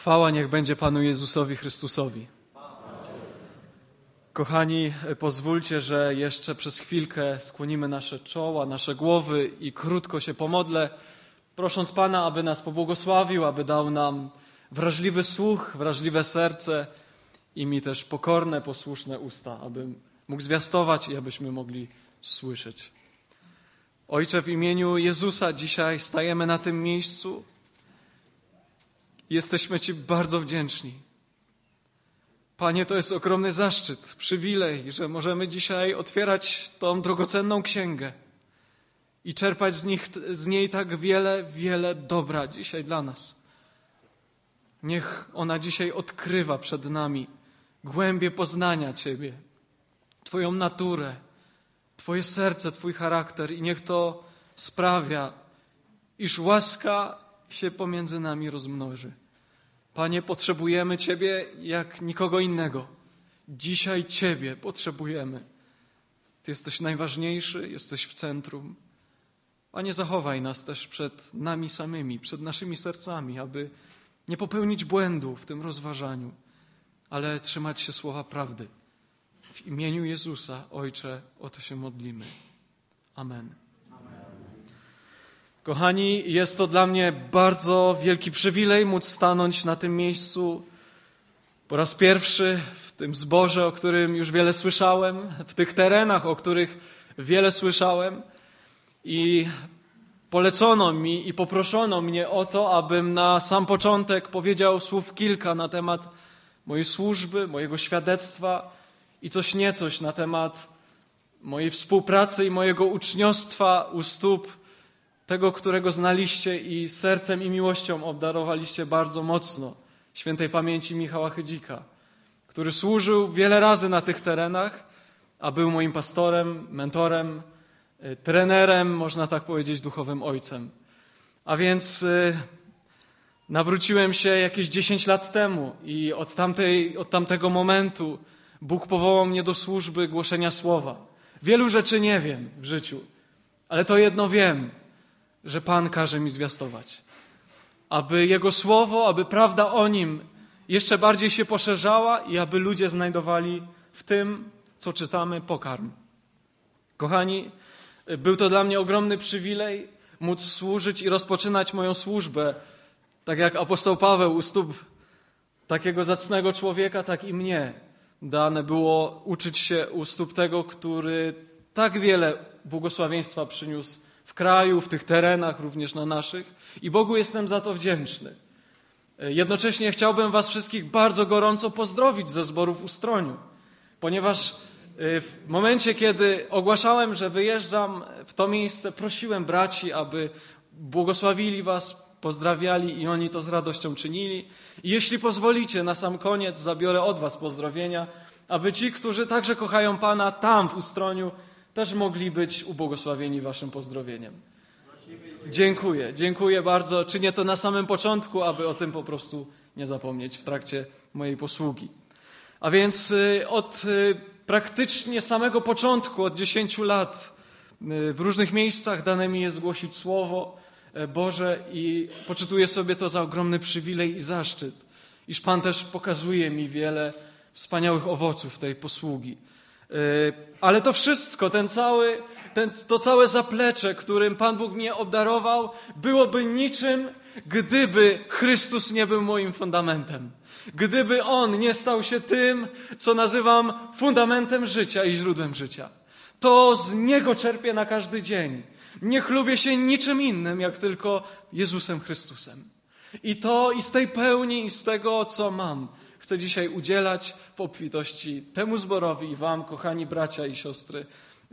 Chwała niech będzie Panu Jezusowi Chrystusowi. Kochani, pozwólcie, że jeszcze przez chwilkę skłonimy nasze czoła, nasze głowy i krótko się pomodlę, prosząc Pana, aby nas pobłogosławił, aby dał nam wrażliwy słuch, wrażliwe serce i mi też pokorne, posłuszne usta, abym mógł zwiastować i abyśmy mogli słyszeć. Ojcze, w imieniu Jezusa dzisiaj stajemy na tym miejscu. Jesteśmy Ci bardzo wdzięczni. Panie, to jest ogromny zaszczyt, przywilej, że możemy dzisiaj otwierać tą drogocenną księgę i czerpać z niej tak wiele dobra dzisiaj dla nas. Niech ona dzisiaj odkrywa przed nami głębie poznania Ciebie, Twoją naturę, Twoje serce, Twój charakter i niech to sprawia, iż łaska się pomiędzy nami rozmnoży. Panie, potrzebujemy Ciebie jak nikogo innego. Dzisiaj Ciebie potrzebujemy. Ty jesteś najważniejszy, jesteś w centrum. Panie, zachowaj nas też przed nami samymi, przed naszymi sercami, aby nie popełnić błędu w tym rozważaniu, ale trzymać się słowa prawdy. W imieniu Jezusa, Ojcze, o to się modlimy. Amen. Kochani, jest to dla mnie bardzo wielki przywilej móc stanąć na tym miejscu po raz pierwszy w tym zborze, o którym już wiele słyszałem, w tych terenach, o których wiele słyszałem i polecono mi i poproszono mnie o to, abym na sam początek powiedział słów kilka na temat mojej służby, mojego świadectwa i coś niecoś na temat mojej współpracy i mojego uczniostwa u stóp tego, którego znaliście i sercem i miłością obdarowaliście bardzo mocno, świętej pamięci Michała Chydzika, który służył wiele razy na tych terenach, a był moim pastorem, mentorem, trenerem, można tak powiedzieć, duchowym ojcem. A więc nawróciłem się jakieś 10 lat temu i od tamtego momentu Bóg powołał mnie do służby głoszenia słowa. Wielu rzeczy nie wiem w życiu, ale to jedno wiem, że Pan każe mi zwiastować. Aby Jego słowo, aby prawda o Nim jeszcze bardziej się poszerzała i aby ludzie znajdowali w tym, co czytamy, pokarm. Kochani, był to dla mnie ogromny przywilej móc służyć i rozpoczynać moją służbę, tak jak apostoł Paweł u stóp takiego zacnego człowieka, tak i mnie dane było uczyć się u stóp tego, który tak wiele błogosławieństwa przyniósł w kraju, w tych terenach, również na naszych. I Bogu jestem za to wdzięczny. Jednocześnie chciałbym was wszystkich bardzo gorąco pozdrowić ze zboru w Ustroniu, ponieważ w momencie, kiedy ogłaszałem, że wyjeżdżam w to miejsce, prosiłem braci, aby błogosławili was, pozdrawiali i oni to z radością czynili. I jeśli pozwolicie, na sam koniec zabiorę od was pozdrowienia, aby ci, którzy także kochają Pana tam w Ustroniu, też mogli być ubłogosławieni waszym pozdrowieniem. Dziękuję bardzo. Czynię to na samym początku, aby o tym po prostu nie zapomnieć w trakcie mojej posługi. A więc od praktycznie samego początku, od 10 lat w różnych miejscach dane mi jest głosić Słowo Boże i poczytuję sobie to za ogromny przywilej i zaszczyt, iż Pan też pokazuje mi wiele wspaniałych owoców tej posługi. Ale to wszystko, to całe zaplecze, którym Pan Bóg mnie obdarował, byłoby niczym, gdyby Chrystus nie był moim fundamentem. Gdyby On nie stał się tym, co nazywam fundamentem życia i źródłem życia. To z Niego czerpię na każdy dzień. Nie chlubię się niczym innym, jak tylko Jezusem Chrystusem. I z tej pełni i z tego, co mam, chcę dzisiaj udzielać w obfitości temu zborowi i wam, kochani bracia i siostry,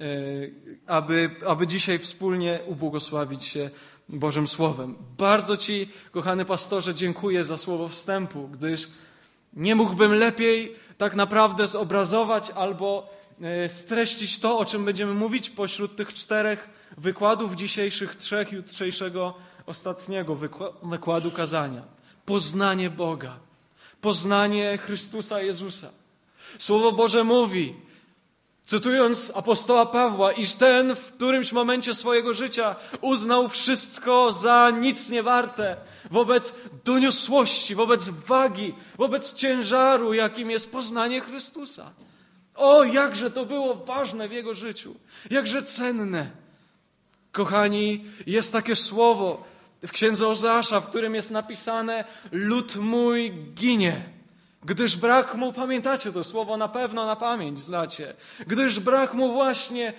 aby dzisiaj wspólnie ubłogosławić się Bożym Słowem. Bardzo Ci, kochany pastorze, dziękuję za słowo wstępu, gdyż nie mógłbym lepiej tak naprawdę zobrazować albo streścić to, o czym będziemy mówić pośród tych 4 wykładów dzisiejszych, 3 jutrzejszego ostatniego wykładu kazania. Poznanie Boga. Poznanie Chrystusa Jezusa. Słowo Boże mówi, Cytując apostoła Pawła, iż ten w którymś momencie swojego życia uznał wszystko za nic nie warte wobec doniosłości, wobec wagi, wobec ciężaru, jakim jest poznanie Chrystusa. O, jakże to było ważne w jego życiu, jakże cenne. Kochani, jest takie słowo w księdze Ozeasza, w którym jest napisane: lud mój ginie. Gdyż brak mu, pamiętacie to słowo, na pewno na pamięć znacie, gdyż brak mu właśnie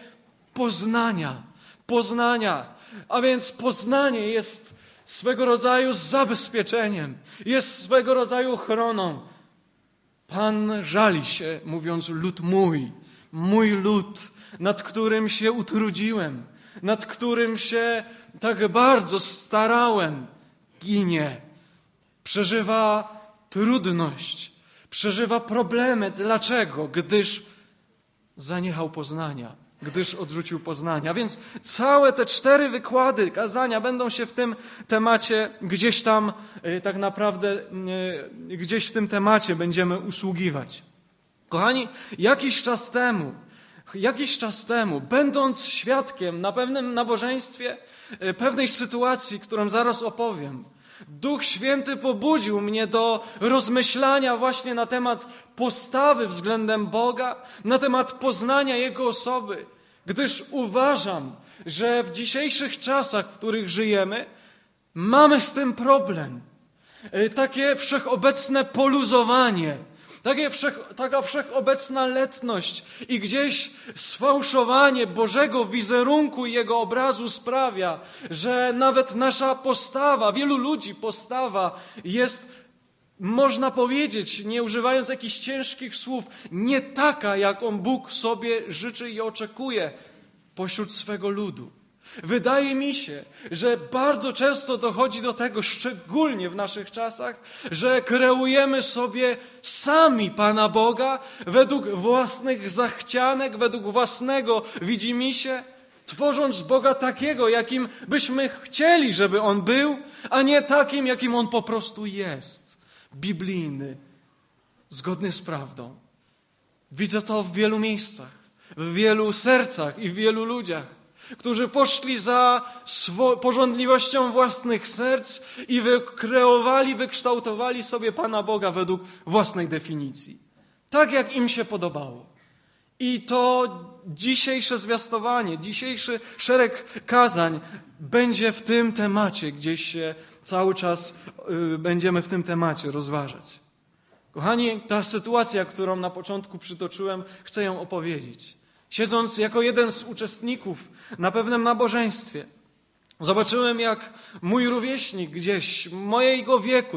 poznania. A więc poznanie jest swego rodzaju zabezpieczeniem, jest swego rodzaju ochroną. Pan żali się, mówiąc: lud mój lud, nad którym się utrudziłem, nad którym się tak bardzo starałem, ginie, przeżywa trudność, przeżywa problemy. Dlaczego? Gdyż zaniechał poznania, gdyż odrzucił poznania. A więc całe te 4 wykłady kazania będą się w tym temacie gdzieś tam tak naprawdę, gdzieś w tym temacie będziemy usługiwać. Kochani, jakiś czas temu, będąc świadkiem na pewnym nabożeństwie pewnej sytuacji, którą zaraz opowiem, Duch Święty pobudził mnie do rozmyślania właśnie na temat postawy względem Boga, na temat poznania Jego osoby, gdyż uważam, że w dzisiejszych czasach, w których żyjemy, mamy z tym problem. Takie wszechobecne poluzowanie, taka wszechobecna letność i gdzieś sfałszowanie Bożego wizerunku i Jego obrazu sprawia, że nawet nasza postawa, wielu ludzi postawa jest, można powiedzieć, nie używając jakichś ciężkich słów, nie taka, jaką Bóg sobie życzy i oczekuje pośród swego ludu. Wydaje mi się, że bardzo często dochodzi do tego, szczególnie w naszych czasach, że kreujemy sobie sami Pana Boga według własnych zachcianek, według własnego widzimisię, tworząc Boga takiego, jakim byśmy chcieli, żeby On był, a nie takim, jakim On po prostu jest. Biblijny, zgodny z prawdą. Widzę to w wielu miejscach, w wielu sercach i w wielu ludziach, którzy poszli za pożądliwością własnych serc i wykształtowali sobie Pana Boga według własnej definicji. Tak, jak im się podobało. I to dzisiejsze zwiastowanie, dzisiejszy szereg kazań będzie w tym temacie, gdzieś się cały czas będziemy w tym temacie rozważać. Kochani, ta sytuacja, którą na początku przytoczyłem, chcę ją opowiedzieć. Siedząc jako jeden z uczestników na pewnym nabożeństwie, zobaczyłem, jak mój rówieśnik gdzieś, mojego wieku,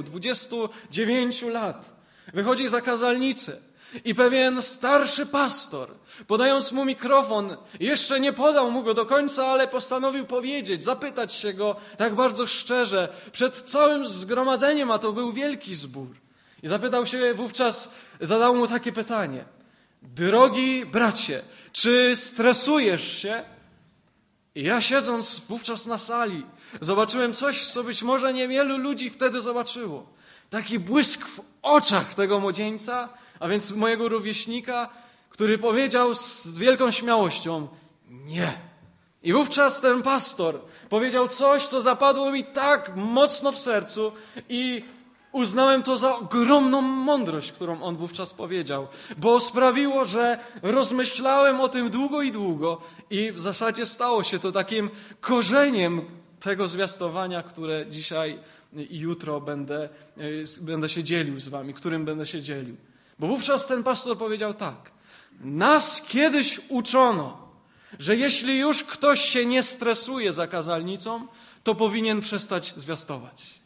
29 lat, wychodzi za kazalnicę i pewien starszy pastor, podając mu mikrofon, jeszcze nie podał mu go do końca, ale postanowił powiedzieć, zapytać się go tak bardzo szczerze, przed całym zgromadzeniem, a to był wielki zbór. I zapytał się wówczas, zadał mu takie pytanie: drogi bracie, czy stresujesz się? I ja, siedząc wówczas na sali, zobaczyłem coś, co być może niewielu ludzi wtedy zobaczyło. Taki błysk w oczach tego młodzieńca, a więc mojego rówieśnika, który powiedział z wielką śmiałością: nie. I wówczas ten pastor powiedział coś, co zapadło mi tak mocno w sercu i uznałem to za ogromną mądrość, którą on wówczas powiedział, bo sprawiło, że rozmyślałem o tym długo i w zasadzie stało się to takim korzeniem tego zwiastowania, które dzisiaj i jutro będę się dzielił z wami, którym będę się dzielił. Bo wówczas ten pastor powiedział tak: nas kiedyś uczono, że jeśli już ktoś się nie stresuje za kazalnicą, to powinien przestać zwiastować.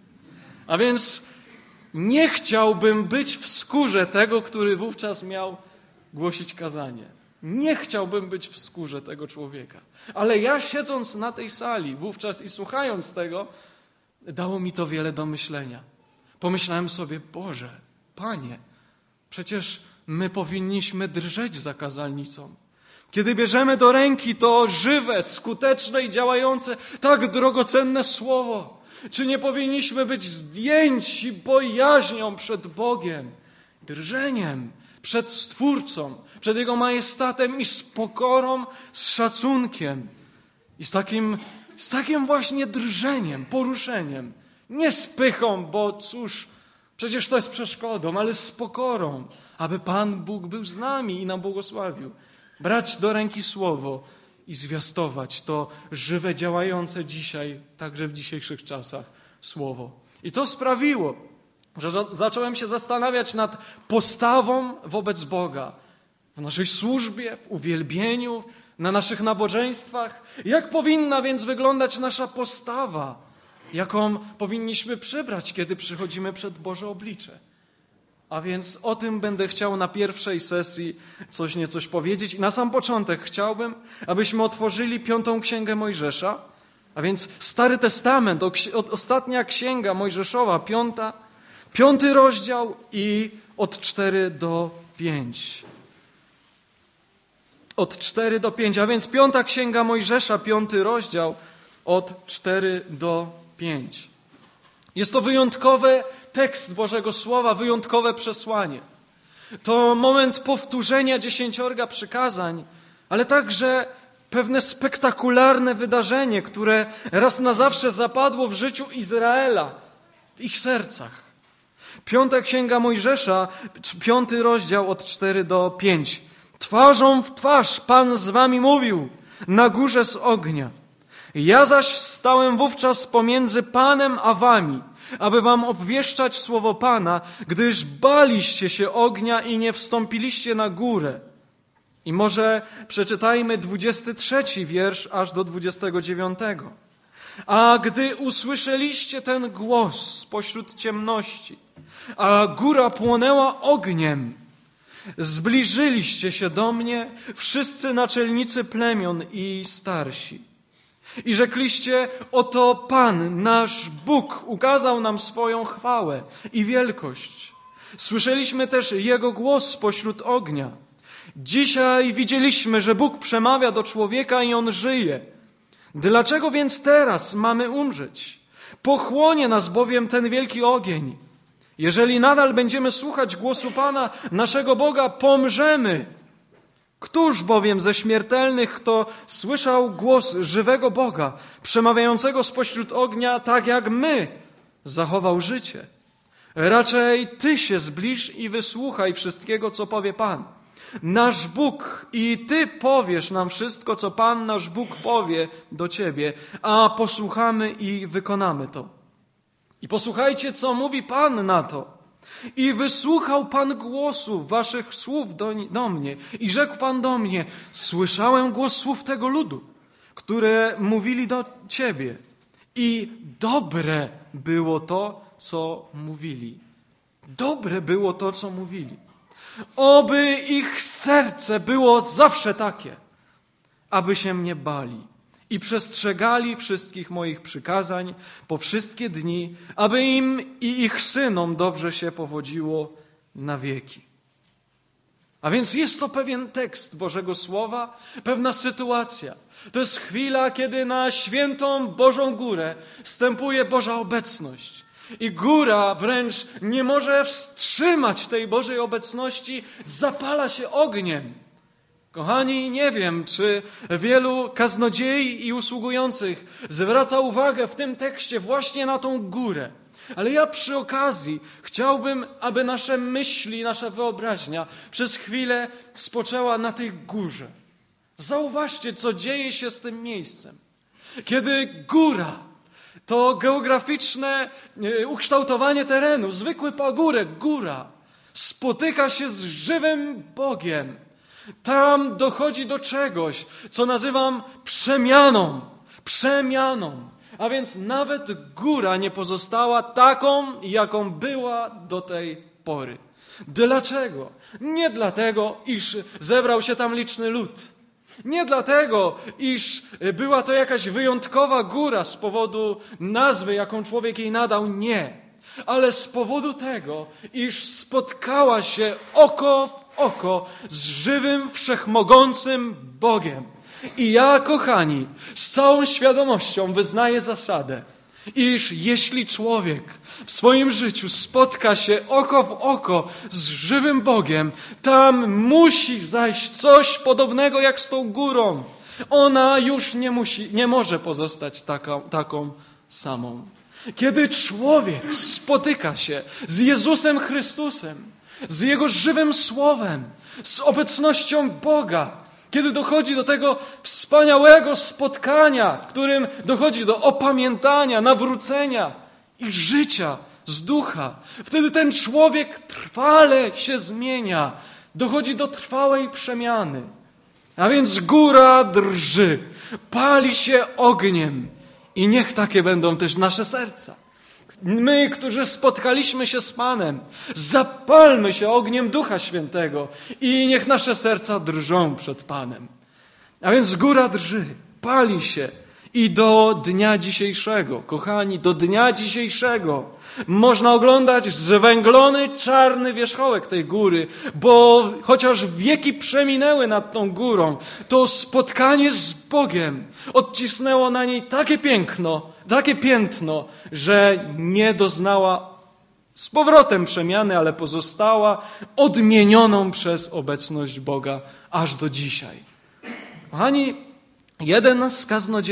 A więc nie chciałbym być w skórze tego, który wówczas miał głosić kazanie. Nie chciałbym być w skórze tego człowieka. Ale ja, siedząc na tej sali wówczas i słuchając tego, dało mi to wiele do myślenia. Pomyślałem sobie: Boże, Panie, przecież my powinniśmy drżeć za kazalnicą. Kiedy bierzemy do ręki to żywe, skuteczne i działające, tak drogocenne słowo, czy nie powinniśmy być zdjęci bojaźnią przed Bogiem, drżeniem przed Stwórcą, przed Jego majestatem i z pokorą, z szacunkiem i z takim właśnie drżeniem, poruszeniem. Nie z pychą, bo cóż, przecież to jest przeszkodą, ale z pokorą, aby Pan Bóg był z nami i nam błogosławił. Brać do ręki Słowo i zwiastować to żywe, działające dzisiaj, także w dzisiejszych czasach, Słowo. I to sprawiło, że zacząłem się zastanawiać nad postawą wobec Boga w naszej służbie, w uwielbieniu, na naszych nabożeństwach. Jak powinna więc wyglądać nasza postawa, jaką powinniśmy przybrać, kiedy przychodzimy przed Boże oblicze. A więc o tym będę chciał na pierwszej sesji coś powiedzieć. I na sam początek chciałbym, abyśmy otworzyli 5. Księgę Mojżesza, a więc Stary Testament, ostatnia księga Mojżeszowa, 5 rozdział i od 4 do 5. Od 4 do 5, a więc 5. księga Mojżesza, 5 rozdział, od 4 do 5. Jest to wyjątkowy tekst Bożego Słowa, wyjątkowe przesłanie. To moment powtórzenia 10 przykazań, ale także pewne spektakularne wydarzenie, które raz na zawsze zapadło w życiu Izraela, w ich sercach. 5. księga Mojżesza, 5 rozdział od 4 do 5. Twarzą w twarz Pan z wami mówił na górze z ognia. Ja zaś stałem wówczas pomiędzy Panem a wami, aby wam obwieszczać słowo Pana, gdyż baliście się ognia i nie wstąpiliście na górę. I może przeczytajmy 23 wiersz aż do 29. A gdy usłyszeliście ten głos spośród ciemności, a góra płonęła ogniem, zbliżyliście się do mnie wszyscy naczelnicy plemion i starsi. I rzekliście, oto Pan, nasz Bóg, ukazał nam swoją chwałę i wielkość. Słyszeliśmy też Jego głos pośród ognia. Dzisiaj widzieliśmy, że Bóg przemawia do człowieka i on żyje. Dlaczego więc teraz mamy umrzeć? Pochłonie nas bowiem ten wielki ogień. Jeżeli nadal będziemy słuchać głosu Pana, naszego Boga, pomrzemy. Któż bowiem ze śmiertelnych, kto słyszał głos żywego Boga, przemawiającego spośród ognia, tak jak my, zachował życie? Raczej Ty się zbliż i wysłuchaj wszystkiego, co powie Pan. Nasz Bóg i Ty powiesz nam wszystko, co Pan, nasz Bóg powie do Ciebie, a posłuchamy i wykonamy to. I posłuchajcie, co mówi Pan na to. I wysłuchał Pan głosu waszych słów do mnie. I rzekł Pan do mnie, słyszałem głos słów tego ludu, które mówili do Ciebie. I dobre było to, co mówili. Dobre było to, co mówili. Oby ich serce było zawsze takie, aby się mnie bali i przestrzegali wszystkich moich przykazań po wszystkie dni, aby im i ich synom dobrze się powodziło na wieki. A więc jest to pewien tekst Bożego Słowa, pewna sytuacja. To jest chwila, kiedy na świętą Bożą Górę wstępuje Boża obecność. I góra wręcz nie może wstrzymać tej Bożej obecności, zapala się ogniem. Kochani, nie wiem, czy wielu kaznodziei i usługujących zwraca uwagę w tym tekście właśnie na tą górę. Ale ja przy okazji chciałbym, aby nasze myśli, nasza wyobraźnia przez chwilę spoczęła na tej górze. Zauważcie, co dzieje się z tym miejscem. Kiedy góra, to geograficzne ukształtowanie terenu, zwykły pagórek, góra, spotyka się z żywym Bogiem. Tam dochodzi do czegoś, co nazywam przemianą. A więc nawet góra nie pozostała taką, jaką była do tej pory. Dlaczego? Nie dlatego, iż zebrał się tam liczny lud. Nie dlatego, iż była to jakaś wyjątkowa góra z powodu nazwy, jaką człowiek jej nadał. Nie. Ale z powodu tego, iż spotkała się oko w oko z żywym, wszechmogącym Bogiem. I ja, kochani, z całą świadomością wyznaję zasadę, iż jeśli człowiek w swoim życiu spotka się oko w oko z żywym Bogiem, tam musi zajść coś podobnego jak z tą górą. Ona już nie może pozostać taką samą. Kiedy człowiek spotyka się z Jezusem Chrystusem, z Jego żywym Słowem, z obecnością Boga, kiedy dochodzi do tego wspaniałego spotkania, w którym dochodzi do opamiętania, nawrócenia i życia z ducha, wtedy ten człowiek trwale się zmienia, dochodzi do trwałej przemiany. A więc góra drży, pali się ogniem i niech takie będą też nasze serca. My, którzy spotkaliśmy się z Panem, zapalmy się ogniem Ducha Świętego i niech nasze serca drżą przed Panem. A więc góra drży, pali się i do dnia dzisiejszego, kochani, do dnia dzisiejszego można oglądać zwęglony, czarny wierzchołek tej góry, bo chociaż wieki przeminęły nad tą górą, to spotkanie z Bogiem odcisnęło na niej takie piętno, że nie doznała z powrotem przemiany, ale pozostała odmienioną przez obecność Boga aż do dzisiaj. Kochani, jeden z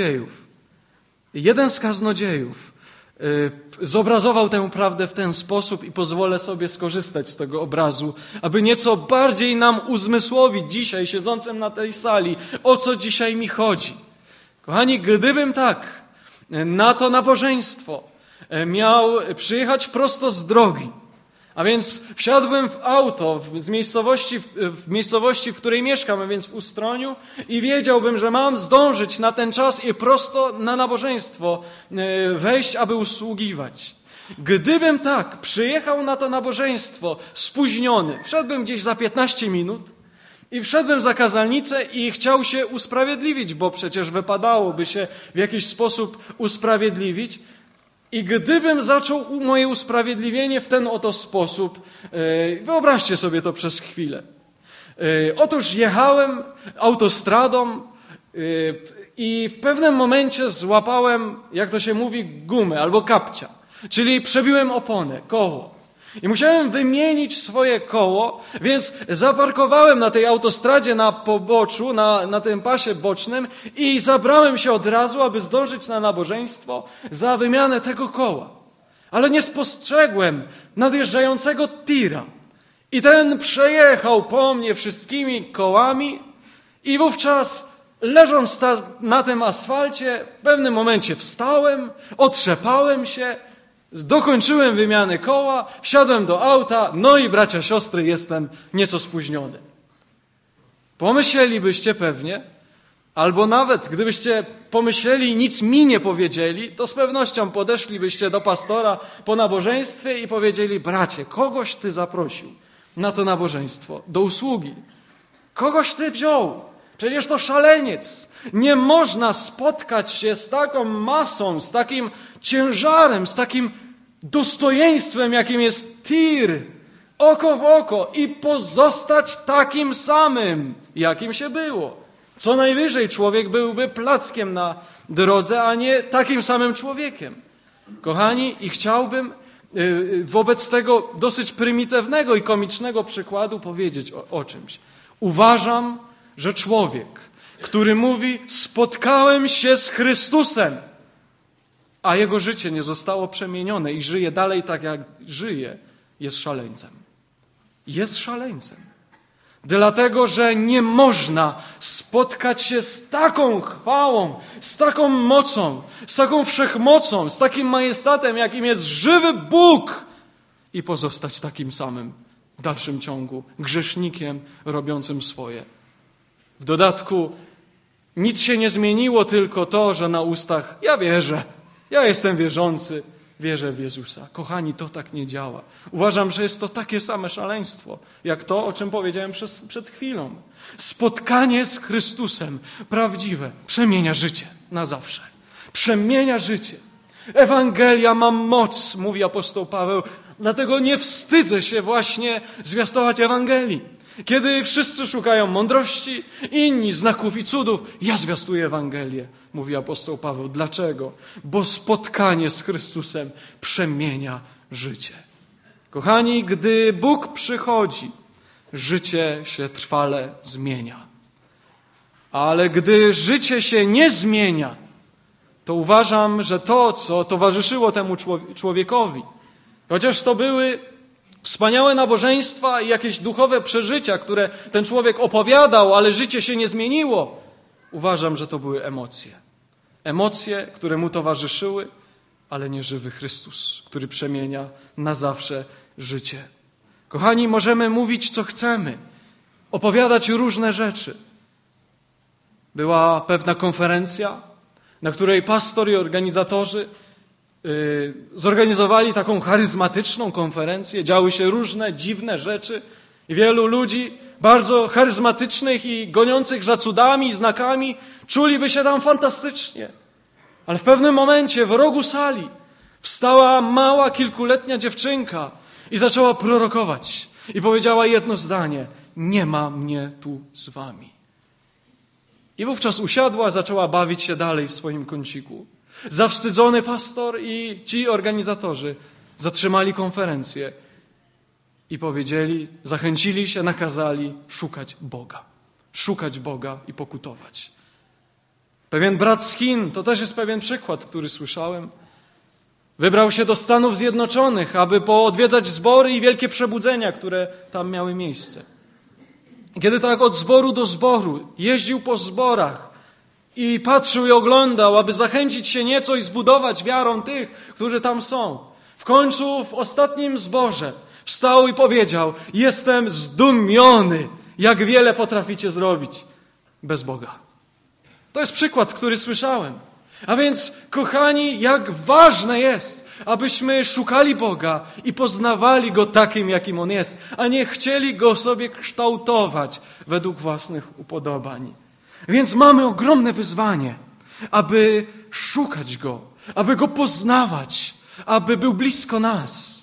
kaznodziejów zobrazował tę prawdę w ten sposób i pozwolę sobie skorzystać z tego obrazu, aby nieco bardziej nam uzmysłowić dzisiaj, siedzącym na tej sali, o co dzisiaj mi chodzi. Kochani, gdybym tak na to nabożeństwo miał przyjechać prosto z drogi, a więc wsiadłbym w auto w miejscowości, w której mieszkam, a więc w Ustroniu, i wiedziałbym, że mam zdążyć na ten czas i prosto na nabożeństwo wejść, aby usługiwać. Gdybym tak przyjechał na to nabożeństwo spóźniony, wszedłbym gdzieś za 15 minut i wszedłem za kazalnicę i chciał się usprawiedliwić, bo przecież wypadałoby się w jakiś sposób usprawiedliwić. I gdybym zaczął moje usprawiedliwienie w ten oto sposób, wyobraźcie sobie to przez chwilę. Otóż jechałem autostradą i w pewnym momencie złapałem, jak to się mówi, gumę albo kapcia, czyli przebiłem oponę, koło. I musiałem wymienić swoje koło, więc zaparkowałem na tej autostradzie na poboczu, na tym pasie bocznym i zabrałem się od razu, aby zdążyć na nabożeństwo za wymianę tego koła. Ale nie spostrzegłem nadjeżdżającego tira. I ten przejechał po mnie wszystkimi kołami i wówczas leżąc na tym asfalcie w pewnym momencie wstałem, otrzepałem się, dokończyłem wymianę koła, wsiadłem do auta, no i bracia, siostry, jestem nieco spóźniony. Pomyślelibyście pewnie, albo nawet gdybyście pomyśleli i nic mi nie powiedzieli, to z pewnością podeszlibyście do pastora po nabożeństwie i powiedzieli: bracie, kogoś ty zaprosił na to nabożeństwo, do usługi. Kogoś ty wziął. Przecież to szaleniec. Nie można spotkać się z taką masą, z takim ciężarem, z takim dostojeństwem, jakim jest tir, oko w oko i pozostać takim samym, jakim się było. Co najwyżej człowiek byłby plackiem na drodze, a nie takim samym człowiekiem. Kochani, i chciałbym wobec tego dosyć prymitywnego i komicznego przykładu powiedzieć o czymś. Uważam, że człowiek, który mówi: spotkałem się z Chrystusem, a jego życie nie zostało przemienione i żyje dalej tak, jak żyje, jest szaleńcem. Jest szaleńcem. Dlatego, że nie można spotkać się z taką chwałą, z taką mocą, z taką wszechmocą, z takim majestatem, jakim jest żywy Bóg, i pozostać takim samym w dalszym ciągu grzesznikiem robiącym swoje. W dodatku nic się nie zmieniło, tylko to, że na ustach ja wierzę, ja jestem wierzący, wierzę w Jezusa. Kochani, to tak nie działa. Uważam, że jest to takie same szaleństwo, jak to, o czym powiedziałem przed chwilą. Spotkanie z Chrystusem prawdziwe przemienia życie na zawsze. Przemienia życie. Ewangelia ma moc, mówi apostoł Paweł, dlatego nie wstydzę się właśnie zwiastować Ewangelii. Kiedy wszyscy szukają mądrości, inni znaków i cudów, ja zwiastuję Ewangelię, mówi apostoł Paweł. Dlaczego? Bo spotkanie z Chrystusem przemienia życie. Kochani, gdy Bóg przychodzi, życie się trwale zmienia. Ale gdy życie się nie zmienia, to uważam, że to, co towarzyszyło temu człowiekowi, chociaż to były wspaniałe nabożeństwa i jakieś duchowe przeżycia, które ten człowiek opowiadał, ale życie się nie zmieniło, uważam, że to były emocje. Emocje, które mu towarzyszyły, ale nie żywy Chrystus, który przemienia na zawsze życie. Kochani, możemy mówić, co chcemy, opowiadać różne rzeczy. Była pewna konferencja, na której pastor i organizatorzy zorganizowali taką charyzmatyczną konferencję. Działy się różne dziwne rzeczy i wielu ludzi bardzo charyzmatycznych i goniących za cudami i znakami czuliby się tam fantastycznie. Ale w pewnym momencie w rogu sali wstała mała, kilkuletnia dziewczynka i zaczęła prorokować. I powiedziała jedno zdanie: nie ma mnie tu z wami. I wówczas usiadła, zaczęła bawić się dalej w swoim kąciku. Zawstydzony pastor i ci organizatorzy zatrzymali konferencję i powiedzieli, zachęcili się, nakazali szukać Boga i pokutować. Pewien brat z Chin, to też jest pewien przykład, który słyszałem, wybrał się do Stanów Zjednoczonych, aby poodwiedzać zbory i wielkie przebudzenia, które tam miały miejsce. Kiedy tak od zboru do zboru jeździł po zborach i patrzył i oglądał, aby zachęcić się nieco i zbudować wiarą tych, którzy tam są. W końcu w ostatnim zborze wstał i powiedział: jestem zdumiony, jak wiele potraficie zrobić bez Boga. To jest przykład, który słyszałem. A więc, kochani, jak ważne jest, abyśmy szukali Boga i poznawali Go takim, jakim On jest, a nie chcieli Go sobie kształtować według własnych upodobań. Więc mamy ogromne wyzwanie, aby szukać Go, aby Go poznawać, aby był blisko nas.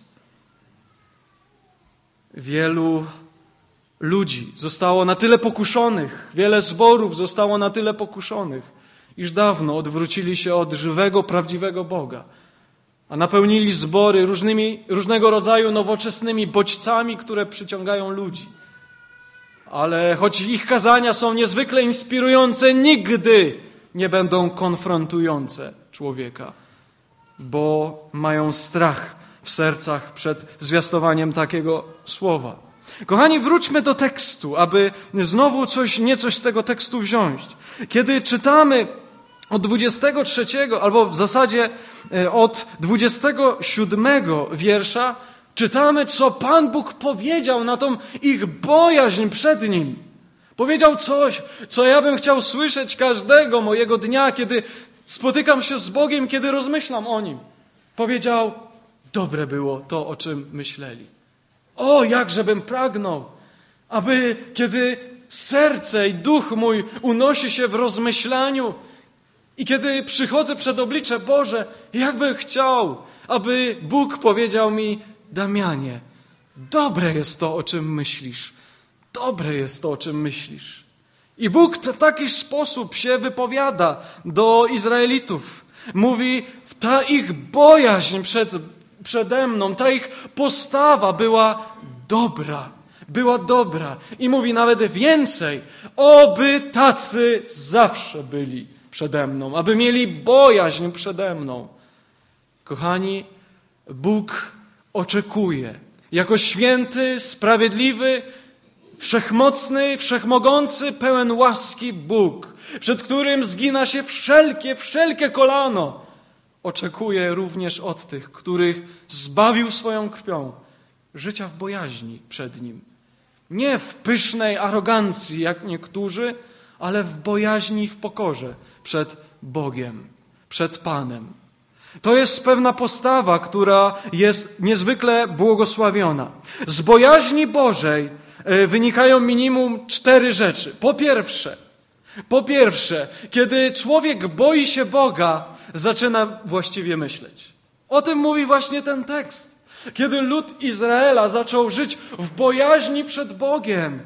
Wielu ludzi zostało na tyle pokuszonych, wiele zborów zostało na tyle pokuszonych, iż dawno odwrócili się od żywego, prawdziwego Boga, a napełnili zbory różnego rodzaju nowoczesnymi bodźcami, które przyciągają ludzi. Ale choć ich kazania są niezwykle inspirujące, nigdy nie będą konfrontujące człowieka, bo mają strach w sercach przed zwiastowaniem takiego słowa. Kochani, wróćmy do tekstu, aby znowu niecoś z tego tekstu wziąć. Kiedy czytamy od 23, albo w zasadzie od 27 wiersza, czytamy, co Pan Bóg powiedział na tą ich bojaźń przed Nim. Powiedział coś, co ja bym chciał słyszeć każdego mojego dnia, kiedy spotykam się z Bogiem, kiedy rozmyślam o Nim. Powiedział: dobre było to, o czym myśleli. O, jakżebym pragnął, aby kiedy serce i duch mój unosi się w rozmyślaniu i kiedy przychodzę przed oblicze Boże, jakbym chciał, aby Bóg powiedział mi: Damianie, dobre jest to, o czym myślisz. Dobre jest to, o czym myślisz. I Bóg w taki sposób się wypowiada do Izraelitów. Mówi, ta ich bojaźń przede mną, ta ich postawa była dobra. I mówi nawet więcej, oby tacy zawsze byli przede mną, aby mieli bojaźń przede mną. Kochani, Bóg oczekuje, jako święty, sprawiedliwy, wszechmocny, wszechmogący, pełen łaski Bóg, przed którym zgina się wszelkie kolano, oczekuje również od tych, których zbawił swoją krwią, życia w bojaźni przed Nim. Nie w pysznej arogancji, jak niektórzy, ale w bojaźni i w pokorze przed Bogiem, przed Panem. To jest pewna postawa, która jest niezwykle błogosławiona. Z bojaźni Bożej wynikają minimum 4 rzeczy. Po pierwsze, kiedy człowiek boi się Boga, zaczyna właściwie myśleć. O tym mówi właśnie ten tekst. Kiedy lud Izraela zaczął żyć w bojaźni przed Bogiem,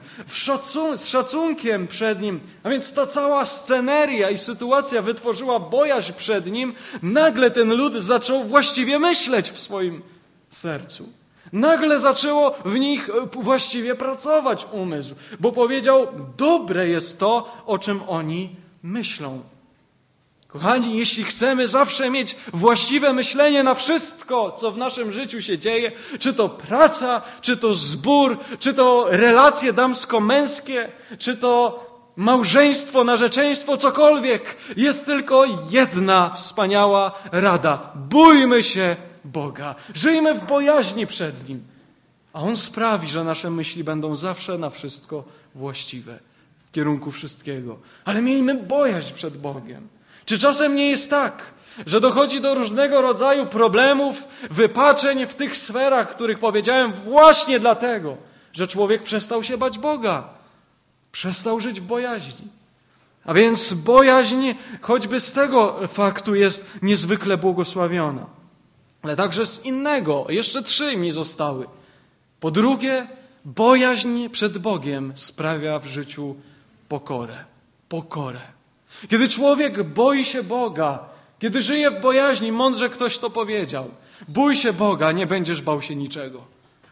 z szacunkiem przed Nim, a więc ta cała sceneria i sytuacja wytworzyła bojaźń przed Nim, nagle ten lud zaczął właściwie myśleć w swoim sercu. Nagle zaczęło w nich właściwie pracować umysł, bo powiedział, dobre jest to, o czym oni myślą. Kochani, jeśli chcemy zawsze mieć właściwe myślenie na wszystko, co w naszym życiu się dzieje, czy to praca, czy to zbór, czy to relacje damsko-męskie, czy to małżeństwo, narzeczeństwo, cokolwiek, jest tylko jedna wspaniała rada. Bójmy się Boga. Żyjmy w bojaźni przed Nim. A On sprawi, że nasze myśli będą zawsze na wszystko właściwe, w kierunku wszystkiego. Ale miejmy bojaźń przed Bogiem. Czy czasem nie jest tak, że dochodzi do różnego rodzaju problemów, wypaczeń w tych sferach, których powiedziałem, właśnie dlatego, że człowiek przestał się bać Boga, przestał żyć w bojaźni. A więc bojaźń choćby z tego faktu jest niezwykle błogosławiona. Ale także z innego, jeszcze 3 mi zostały. Po drugie, bojaźń przed Bogiem sprawia w życiu pokorę. Pokorę. Kiedy człowiek boi się Boga, kiedy żyje w bojaźni, mądrze ktoś to powiedział. Bój się Boga, nie będziesz bał się niczego.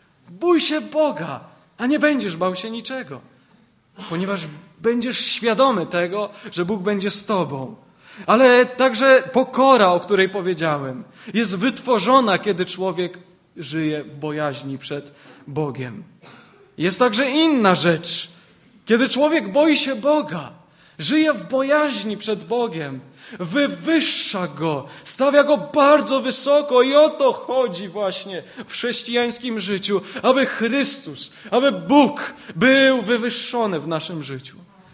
Bój się Boga, a nie będziesz bał się niczego. Ponieważ będziesz świadomy tego, że Bóg będzie z tobą. Ale także pokora, o której powiedziałem, jest wytworzona, kiedy człowiek żyje w bojaźni przed Bogiem. Jest także inna rzecz. Kiedy człowiek boi się Boga, żyje w bojaźni przed Bogiem, wywyższa Go, stawia Go bardzo wysoko i o to chodzi właśnie w chrześcijańskim życiu, aby Chrystus, aby Bóg był wywyższony w naszym życiu.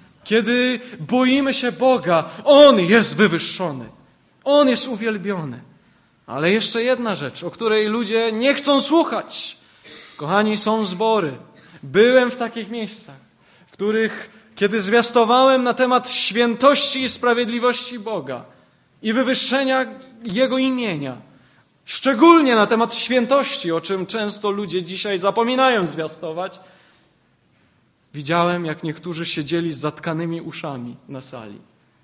Kiedy boimy się Boga, On jest wywyższony, On jest uwielbiony. Ale jeszcze jedna rzecz, o której ludzie nie chcą słuchać. Kochani, są zbory. Byłem w takich miejscach, w których kiedy zwiastowałem na temat świętości i sprawiedliwości Boga i wywyższenia Jego imienia, szczególnie na temat świętości, o czym często ludzie dzisiaj zapominają zwiastować, widziałem, jak niektórzy siedzieli z zatkanymi uszami na sali.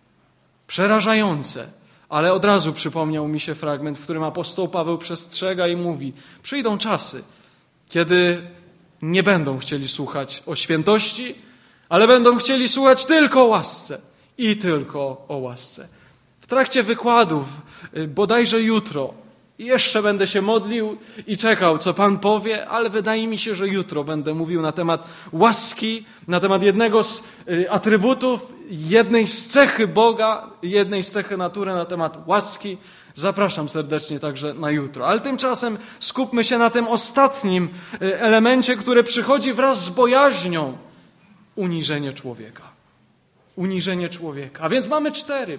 Przerażające, ale od razu przypomniał mi się fragment, w którym apostoł Paweł przestrzega i mówi: przyjdą czasy, kiedy nie będą chcieli słuchać o świętości, ale będą chcieli słuchać tylko o łasce i tylko o łasce. W trakcie wykładów, bodajże jutro, jeszcze będę się modlił i czekał, co Pan powie, ale wydaje mi się, że jutro będę mówił na temat łaski, na temat jednego z atrybutów, jednej z cechy Boga, jednej z cechy natury, na temat łaski. Zapraszam serdecznie także na jutro. Ale tymczasem skupmy się na tym ostatnim elemencie, który przychodzi wraz z bojaźnią. Uniżenie człowieka. Uniżenie człowieka. A więc mamy 4.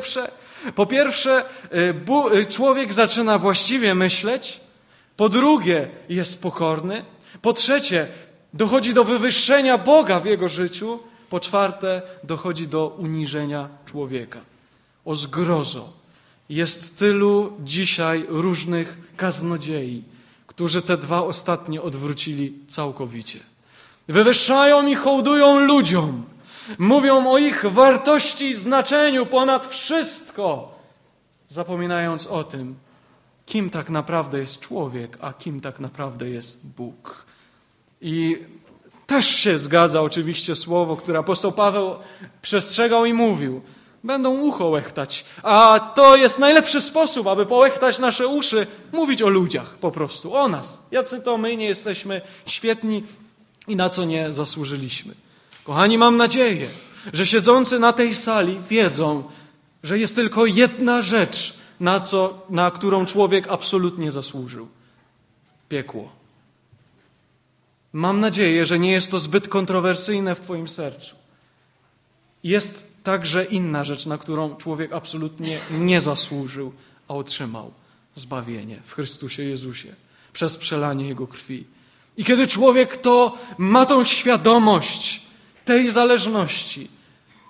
Po pierwsze, człowiek zaczyna właściwie myśleć. Po drugie, jest pokorny. Po trzecie, dochodzi do wywyższenia Boga w jego życiu. Po czwarte, dochodzi do uniżenia człowieka. O zgrozo. Jest tylu dzisiaj różnych kaznodziei, którzy te 2 ostatnie odwrócili całkowicie. Wywyższają i hołdują ludziom. Mówią o ich wartości i znaczeniu ponad wszystko, zapominając o tym, kim tak naprawdę jest człowiek, a kim tak naprawdę jest Bóg. I też się zgadza oczywiście słowo, które apostoł Paweł przestrzegał i mówił. Będą ucho łechtać, a to jest najlepszy sposób, aby połechtać nasze uszy, mówić o ludziach po prostu, o nas. Jacy to my nie jesteśmy świetni i na co nie zasłużyliśmy. Kochani, mam nadzieję, że siedzący na tej sali wiedzą, że jest tylko jedna rzecz, na którą człowiek absolutnie zasłużył. Piekło. Mam nadzieję, że nie jest to zbyt kontrowersyjne w twoim sercu. Jest także inna rzecz, na którą człowiek absolutnie nie zasłużył, a otrzymał zbawienie w Chrystusie Jezusie przez przelanie Jego krwi. I kiedy człowiek ma tą świadomość tej zależności,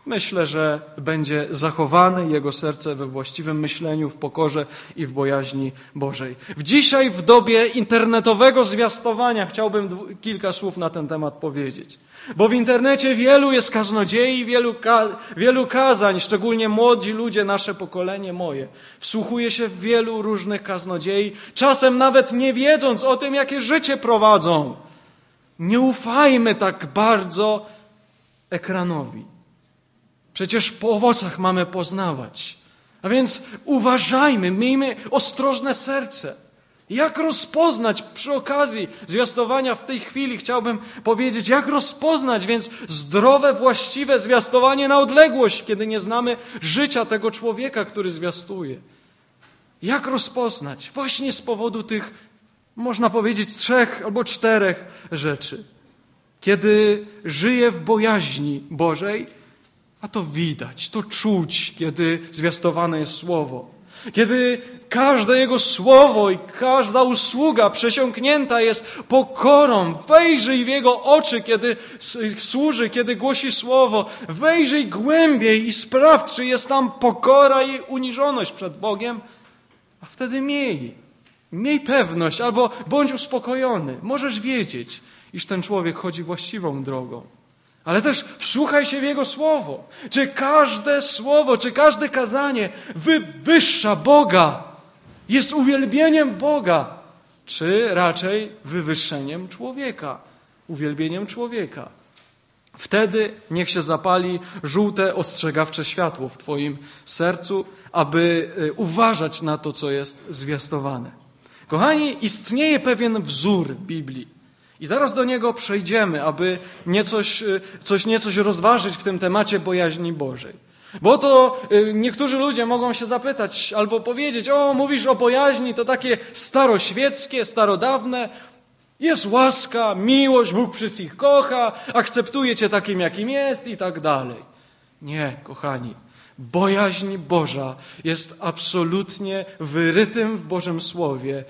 myślę, że będzie zachowane jego serce we właściwym myśleniu, w pokorze i w bojaźni Bożej. Dzisiaj w dobie internetowego zwiastowania chciałbym kilka słów na ten temat powiedzieć. Bo w internecie wielu jest kaznodziei, wielu kazań, szczególnie młodzi ludzie, nasze pokolenie moje. Wsłuchuje się w wielu różnych kaznodziei, czasem nawet nie wiedząc o tym, jakie życie prowadzą. Nie ufajmy tak bardzo ekranowi. Przecież po owocach mamy poznawać. A więc uważajmy, miejmy ostrożne serce. Jak rozpoznać przy okazji zwiastowania w tej chwili, chciałbym powiedzieć, jak rozpoznać więc zdrowe, właściwe zwiastowanie na odległość, kiedy nie znamy życia tego człowieka, który zwiastuje. Jak rozpoznać? Właśnie z powodu tych, można powiedzieć, 3 albo 4 rzeczy. Kiedy żyje w bojaźni Bożej, a to widać, to czuć, kiedy zwiastowane jest Słowo. Kiedy każde Jego Słowo i każda usługa przesiąknięta jest pokorą. Wejrzyj w Jego oczy, kiedy służy, kiedy głosi Słowo. Wejrzyj głębiej i sprawdź, czy jest tam pokora i uniżoność przed Bogiem. A wtedy miej pewność albo bądź uspokojony. Możesz wiedzieć, iż ten człowiek chodzi właściwą drogą. Ale też wsłuchaj się w Jego Słowo. Czy każde słowo, czy każde kazanie wywyższa Boga, jest uwielbieniem Boga, czy raczej wywyższeniem człowieka, uwielbieniem człowieka. Wtedy niech się zapali żółte, ostrzegawcze światło w Twoim sercu, aby uważać na to, co jest zwiastowane. Kochani, istnieje pewien wzór Biblii. I zaraz do niego przejdziemy, aby niecoś rozważyć w tym temacie bojaźni Bożej. Bo to niektórzy ludzie mogą się zapytać albo powiedzieć, mówisz o bojaźni, to takie staroświeckie, starodawne. Jest łaska, miłość, Bóg wszystkich kocha, akceptuje cię takim, jakim jest i tak dalej. Nie, kochani. Bojaźń Boża jest absolutnie wyrytym w Bożym Słowie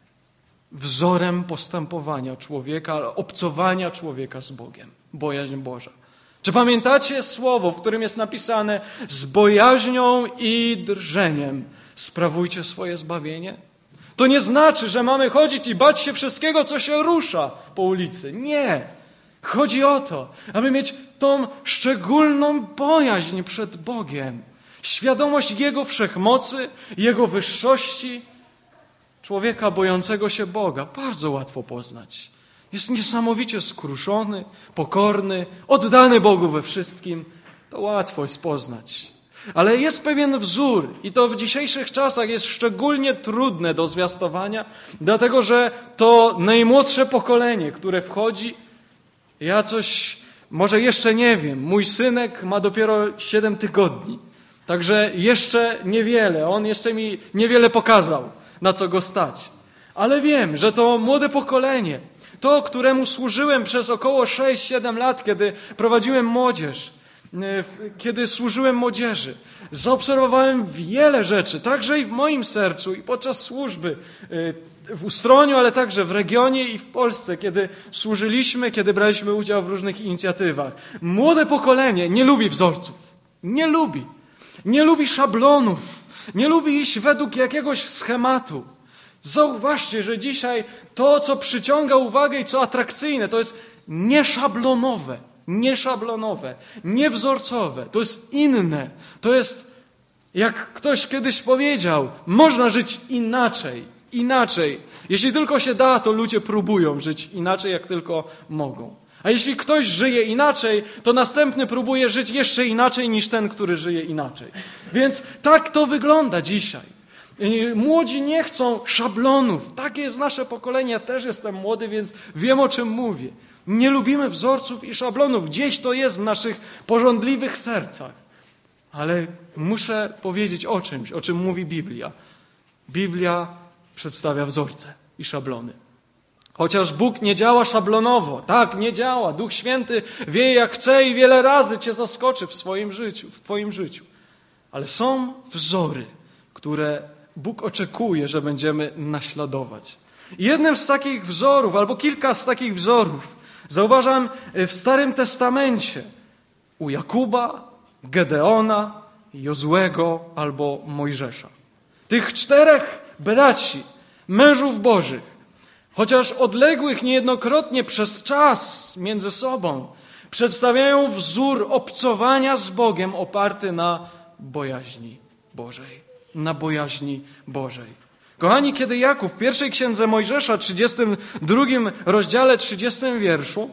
wzorem postępowania człowieka, obcowania człowieka z Bogiem. Bojaźń Boża. Czy pamiętacie słowo, w którym jest napisane z bojaźnią i drżeniem sprawujcie swoje zbawienie? To nie znaczy, że mamy chodzić i bać się wszystkiego, co się rusza po ulicy. Nie. Chodzi o to, aby mieć tą szczególną bojaźń przed Bogiem. Świadomość Jego wszechmocy, Jego wyższości. Człowieka bojącego się Boga bardzo łatwo poznać. Jest niesamowicie skruszony, pokorny, oddany Bogu we wszystkim. To łatwo jest poznać. Ale jest pewien wzór i to w dzisiejszych czasach jest szczególnie trudne do zwiastowania, dlatego że to najmłodsze pokolenie, które wchodzi, ja coś może jeszcze nie wiem, mój synek ma dopiero 7 tygodni, także jeszcze niewiele, on jeszcze mi niewiele pokazał, na co go stać. Ale wiem, że to młode pokolenie, to, któremu służyłem przez około 6-7 lat, kiedy prowadziłem młodzież, kiedy służyłem młodzieży, zaobserwowałem wiele rzeczy, także i w moim sercu, i podczas służby w Ustroniu, ale także w regionie i w Polsce, kiedy służyliśmy, kiedy braliśmy udział w różnych inicjatywach. Młode pokolenie nie lubi wzorców. Nie lubi. Nie lubi szablonów. Nie lubi iść według jakiegoś schematu. Zauważcie, że dzisiaj to, co przyciąga uwagę i co atrakcyjne, to jest nieszablonowe, niewzorcowe. To jest inne. To jest, jak ktoś kiedyś powiedział, można żyć inaczej. Jeśli tylko się da, to ludzie próbują żyć inaczej, jak tylko mogą. A jeśli ktoś żyje inaczej, to następny próbuje żyć jeszcze inaczej niż ten, który żyje inaczej. Więc tak to wygląda dzisiaj. Młodzi nie chcą szablonów. Takie jest nasze pokolenie. Ja też jestem młody, więc wiem, o czym mówię. Nie lubimy wzorców i szablonów. Gdzieś to jest w naszych pożądliwych sercach. Ale muszę powiedzieć o czymś, o czym mówi Biblia. Biblia przedstawia wzorce i szablony. Chociaż Bóg nie działa szablonowo. Tak, nie działa. Duch Święty wie jak chce i wiele razy cię zaskoczy w swoim życiu, w twoim życiu. Ale są wzory, które Bóg oczekuje, że będziemy naśladować. I jednym z takich wzorów, albo kilka z takich wzorów, zauważam w Starym Testamencie u Jakuba, Gedeona, Jozłego albo Mojżesza. Tych 4 braci, mężów bożych, chociaż odległych niejednokrotnie przez czas między sobą, przedstawiają wzór obcowania z Bogiem oparty na bojaźni Bożej. Na bojaźni Bożej. Kochani, kiedy Jakub w pierwszej księdze Mojżesza, 32 rozdziale, 30 wierszu,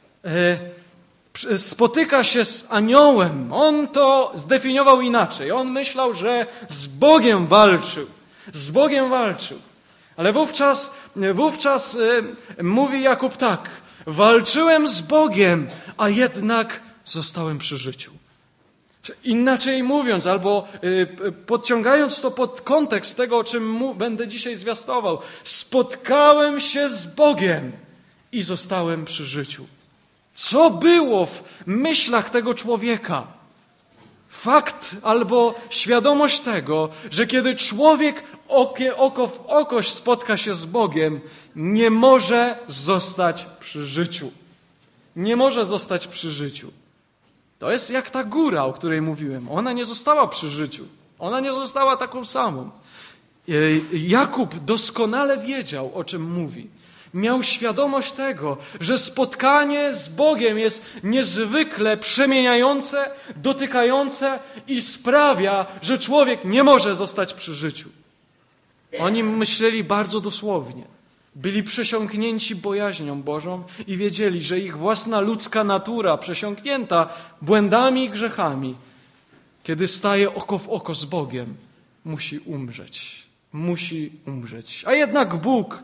spotyka się z aniołem, on to zdefiniował inaczej. On myślał, że z Bogiem walczył. Z Bogiem walczył. Ale wówczas mówi Jakub tak: walczyłem z Bogiem, a jednak zostałem przy życiu. Inaczej mówiąc, albo podciągając to pod kontekst tego, o czym będę dzisiaj zwiastował, spotkałem się z Bogiem i zostałem przy życiu. Co było w myślach tego człowieka? Fakt albo świadomość tego, że kiedy człowiek oko w oko spotka się z Bogiem, nie może zostać przy życiu. Nie może zostać przy życiu. To jest jak ta góra, o której mówiłem. Ona nie została przy życiu. Ona nie została taką samą. Jakub doskonale wiedział, o czym mówi. Miał świadomość tego, że spotkanie z Bogiem jest niezwykle przemieniające, dotykające i sprawia, że człowiek nie może zostać przy życiu. Oni myśleli bardzo dosłownie. Byli przesiąknięci bojaźnią Bożą i wiedzieli, że ich własna ludzka natura, przesiąknięta błędami i grzechami, kiedy staje oko w oko z Bogiem, musi umrzeć. Musi umrzeć. A jednak Bóg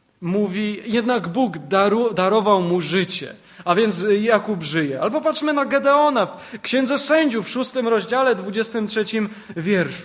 darował mu życie, a więc Jakub żyje. Albo patrzmy na Gedeona w Księdze Sędziów w 6 rozdziale, 23 wierszu.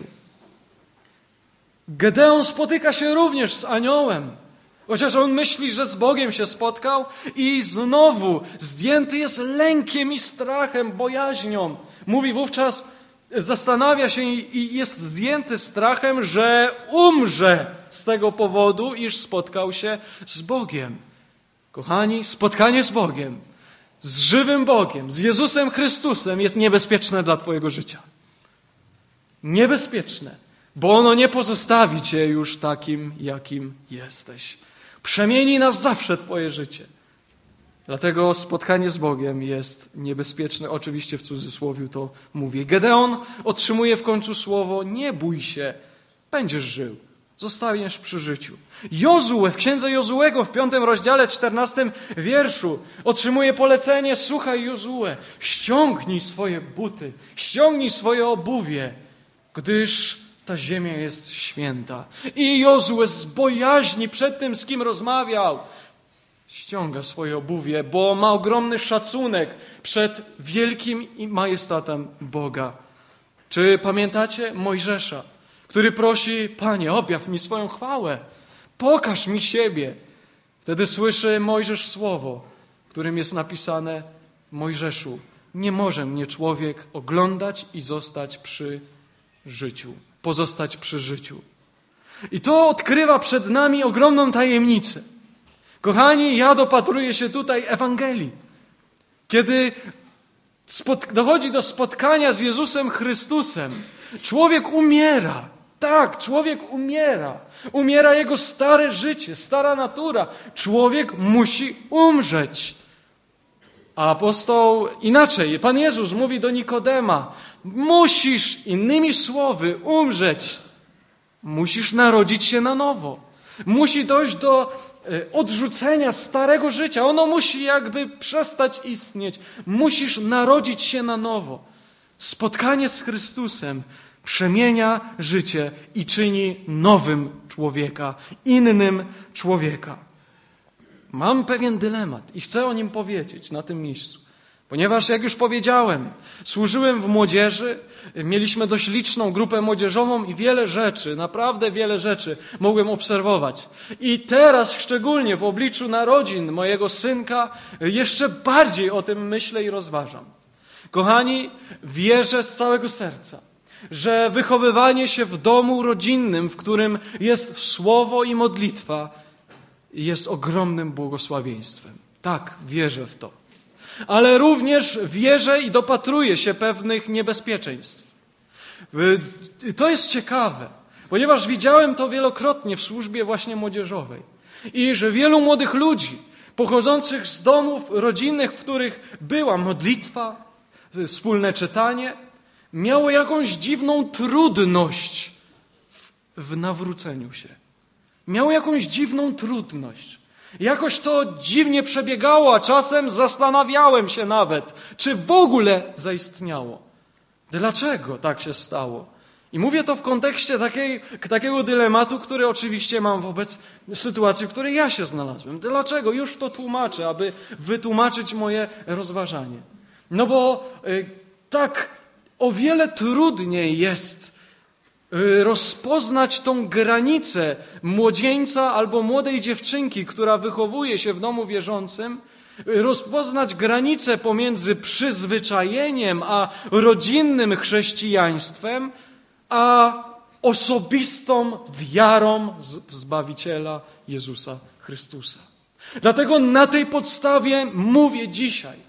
Gedeon spotyka się również z aniołem, chociaż on myśli, że z Bogiem się spotkał i znowu zdjęty jest lękiem i strachem, bojaźnią. Mówi wówczas, zastanawia się i jest zdjęty strachem, że umrze z tego powodu, iż spotkał się z Bogiem. Kochani, spotkanie z Bogiem, z żywym Bogiem, z Jezusem Chrystusem jest niebezpieczne dla twojego życia. Niebezpieczne, bo ono nie pozostawi cię już takim, jakim jesteś. Przemieni na zawsze twoje życie. Dlatego spotkanie z Bogiem jest niebezpieczne. Oczywiście w cudzysłowie to mówię. Gedeon otrzymuje w końcu słowo: nie bój się, będziesz żył. Zostaniesz przy życiu. Jozue w księdze Jozuego w 5 rozdziale 14 wierszu otrzymuje polecenie: słuchaj Jozue, ściągnij swoje buty, ściągnij swoje obuwie, gdyż ta ziemia jest święta. I Jozue z bojaźni przed tym, z kim rozmawiał, ściąga swoje obuwie, bo ma ogromny szacunek przed wielkim majestatem Boga. Czy pamiętacie Mojżesza, który prosi: Panie, objaw mi swoją chwałę, pokaż mi siebie. Wtedy słyszy Mojżesz słowo, w którym jest napisane: Mojżeszu, nie może mnie człowiek oglądać i zostać przy życiu, pozostać przy życiu. I to odkrywa przed nami ogromną tajemnicę. Kochani, ja dopatruję się tutaj Ewangelii. Kiedy dochodzi do spotkania z Jezusem Chrystusem, człowiek umiera. Tak, człowiek umiera. Umiera jego stare życie, stara natura. Człowiek musi umrzeć. A apostoł inaczej, Pan Jezus mówi do Nikodema: musisz, innymi słowy, umrzeć. Musisz narodzić się na nowo. Musi dojść do odrzucenia starego życia. Ono musi jakby przestać istnieć. Musisz narodzić się na nowo. Spotkanie z Chrystusem przemienia życie i czyni nowym człowieka, innym człowieka. Mam pewien dylemat i chcę o nim powiedzieć na tym miejscu. Ponieważ, jak już powiedziałem, służyłem w młodzieży, mieliśmy dość liczną grupę młodzieżową i wiele rzeczy, naprawdę wiele rzeczy mogłem obserwować. I teraz, szczególnie w obliczu narodzin mojego synka, jeszcze bardziej o tym myślę i rozważam. Kochani, wierzę z całego serca, że wychowywanie się w domu rodzinnym, w którym jest słowo i modlitwa, jest ogromnym błogosławieństwem. Tak, wierzę w to. ale również wierzę i dopatruję się pewnych niebezpieczeństw. To jest ciekawe, ponieważ widziałem to wielokrotnie w służbie właśnie młodzieżowej i że wielu młodych ludzi pochodzących z domów rodzinnych, w których była modlitwa, wspólne czytanie, miało jakąś dziwną trudność w nawróceniu się. Miało jakąś dziwną trudność. Jakoś to dziwnie przebiegało, a czasem zastanawiałem się nawet, czy w ogóle zaistniało. Dlaczego tak się stało? I mówię to w kontekście takiego dylematu, który oczywiście mam wobec sytuacji, w której ja się znalazłem. Dlaczego? Już to tłumaczę, aby wytłumaczyć moje rozważanie. No bo tak o wiele trudniej jest rozpoznać tą granicę młodzieńca albo młodej dziewczynki, która wychowuje się w domu wierzącym, rozpoznać granicę pomiędzy przyzwyczajeniem a rodzinnym chrześcijaństwem, a osobistą wiarą w Zbawiciela Jezusa Chrystusa. Dlatego na tej podstawie mówię dzisiaj,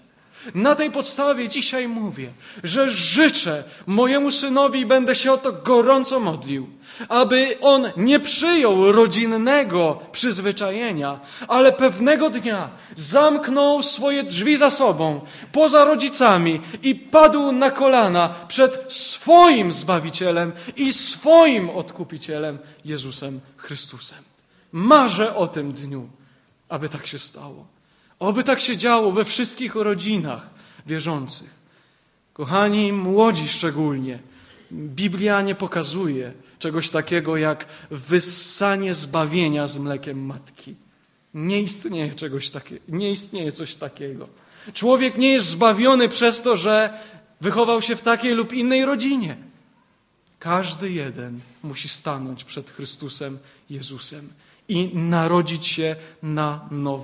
że życzę mojemu synowi i będę się o to gorąco modlił, aby on nie przyjął rodzinnego przyzwyczajenia, ale pewnego dnia zamknął swoje drzwi za sobą, poza rodzicami i padł na kolana przed swoim Zbawicielem i swoim Odkupicielem Jezusem Chrystusem. Marzę o tym dniu, aby tak się stało. Oby tak się działo we wszystkich rodzinach wierzących. Kochani, młodzi szczególnie, Biblia nie pokazuje czegoś takiego jak wyssanie zbawienia z mlekiem matki. Nie istnieje coś takiego. Człowiek nie jest zbawiony przez to, że wychował się w takiej lub innej rodzinie. Każdy jeden musi stanąć przed Chrystusem Jezusem i narodzić się na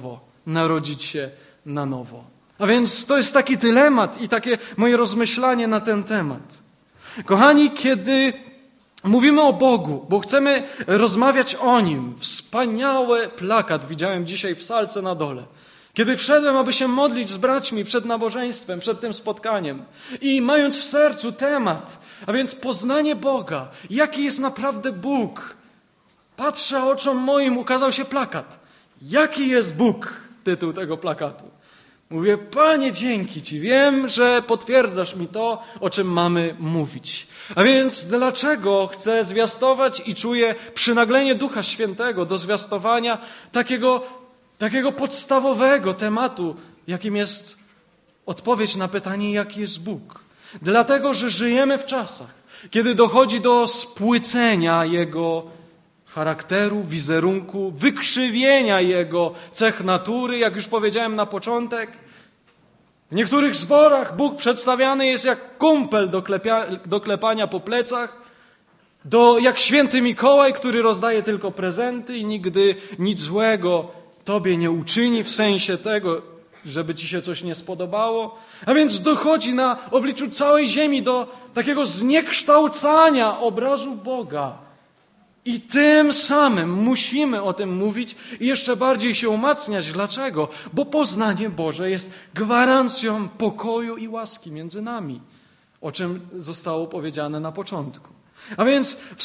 nowo. A więc to jest taki dylemat i takie moje rozmyślanie na ten temat. Kochani, kiedy mówimy o Bogu, bo chcemy rozmawiać o Nim, wspaniały plakat widziałem dzisiaj w salce na dole. Kiedy wszedłem, aby się modlić z braćmi przed nabożeństwem, przed tym spotkaniem i mając w sercu temat, a więc poznanie Boga, jaki jest naprawdę Bóg, patrzę, a oczom moim ukazał się plakat. Jaki jest Bóg? Tytuł tego plakatu. Mówię, Panie, dzięki Ci. Wiem, że potwierdzasz mi to, o czym mamy mówić. A więc dlaczego chcę zwiastować i czuję przynaglenie Ducha Świętego do zwiastowania takiego podstawowego tematu, jakim jest odpowiedź na pytanie, jaki jest Bóg. Dlatego, że żyjemy w czasach, kiedy dochodzi do spłycenia Jego charakteru, wizerunku, wykrzywienia Jego cech natury, jak już powiedziałem na początek. W niektórych zborach Bóg przedstawiany jest jak kumpel do klepania po plecach, jak święty Mikołaj, który rozdaje tylko prezenty i nigdy nic złego Tobie nie uczyni w sensie tego, żeby Ci się coś nie spodobało. A więc dochodzi na obliczu całej ziemi do takiego zniekształcania obrazu Boga. I tym samym musimy o tym mówić i jeszcze bardziej się umacniać. Dlaczego? Bo poznanie Boże jest gwarancją pokoju i łaski między nami, o czym zostało powiedziane na początku. A więc w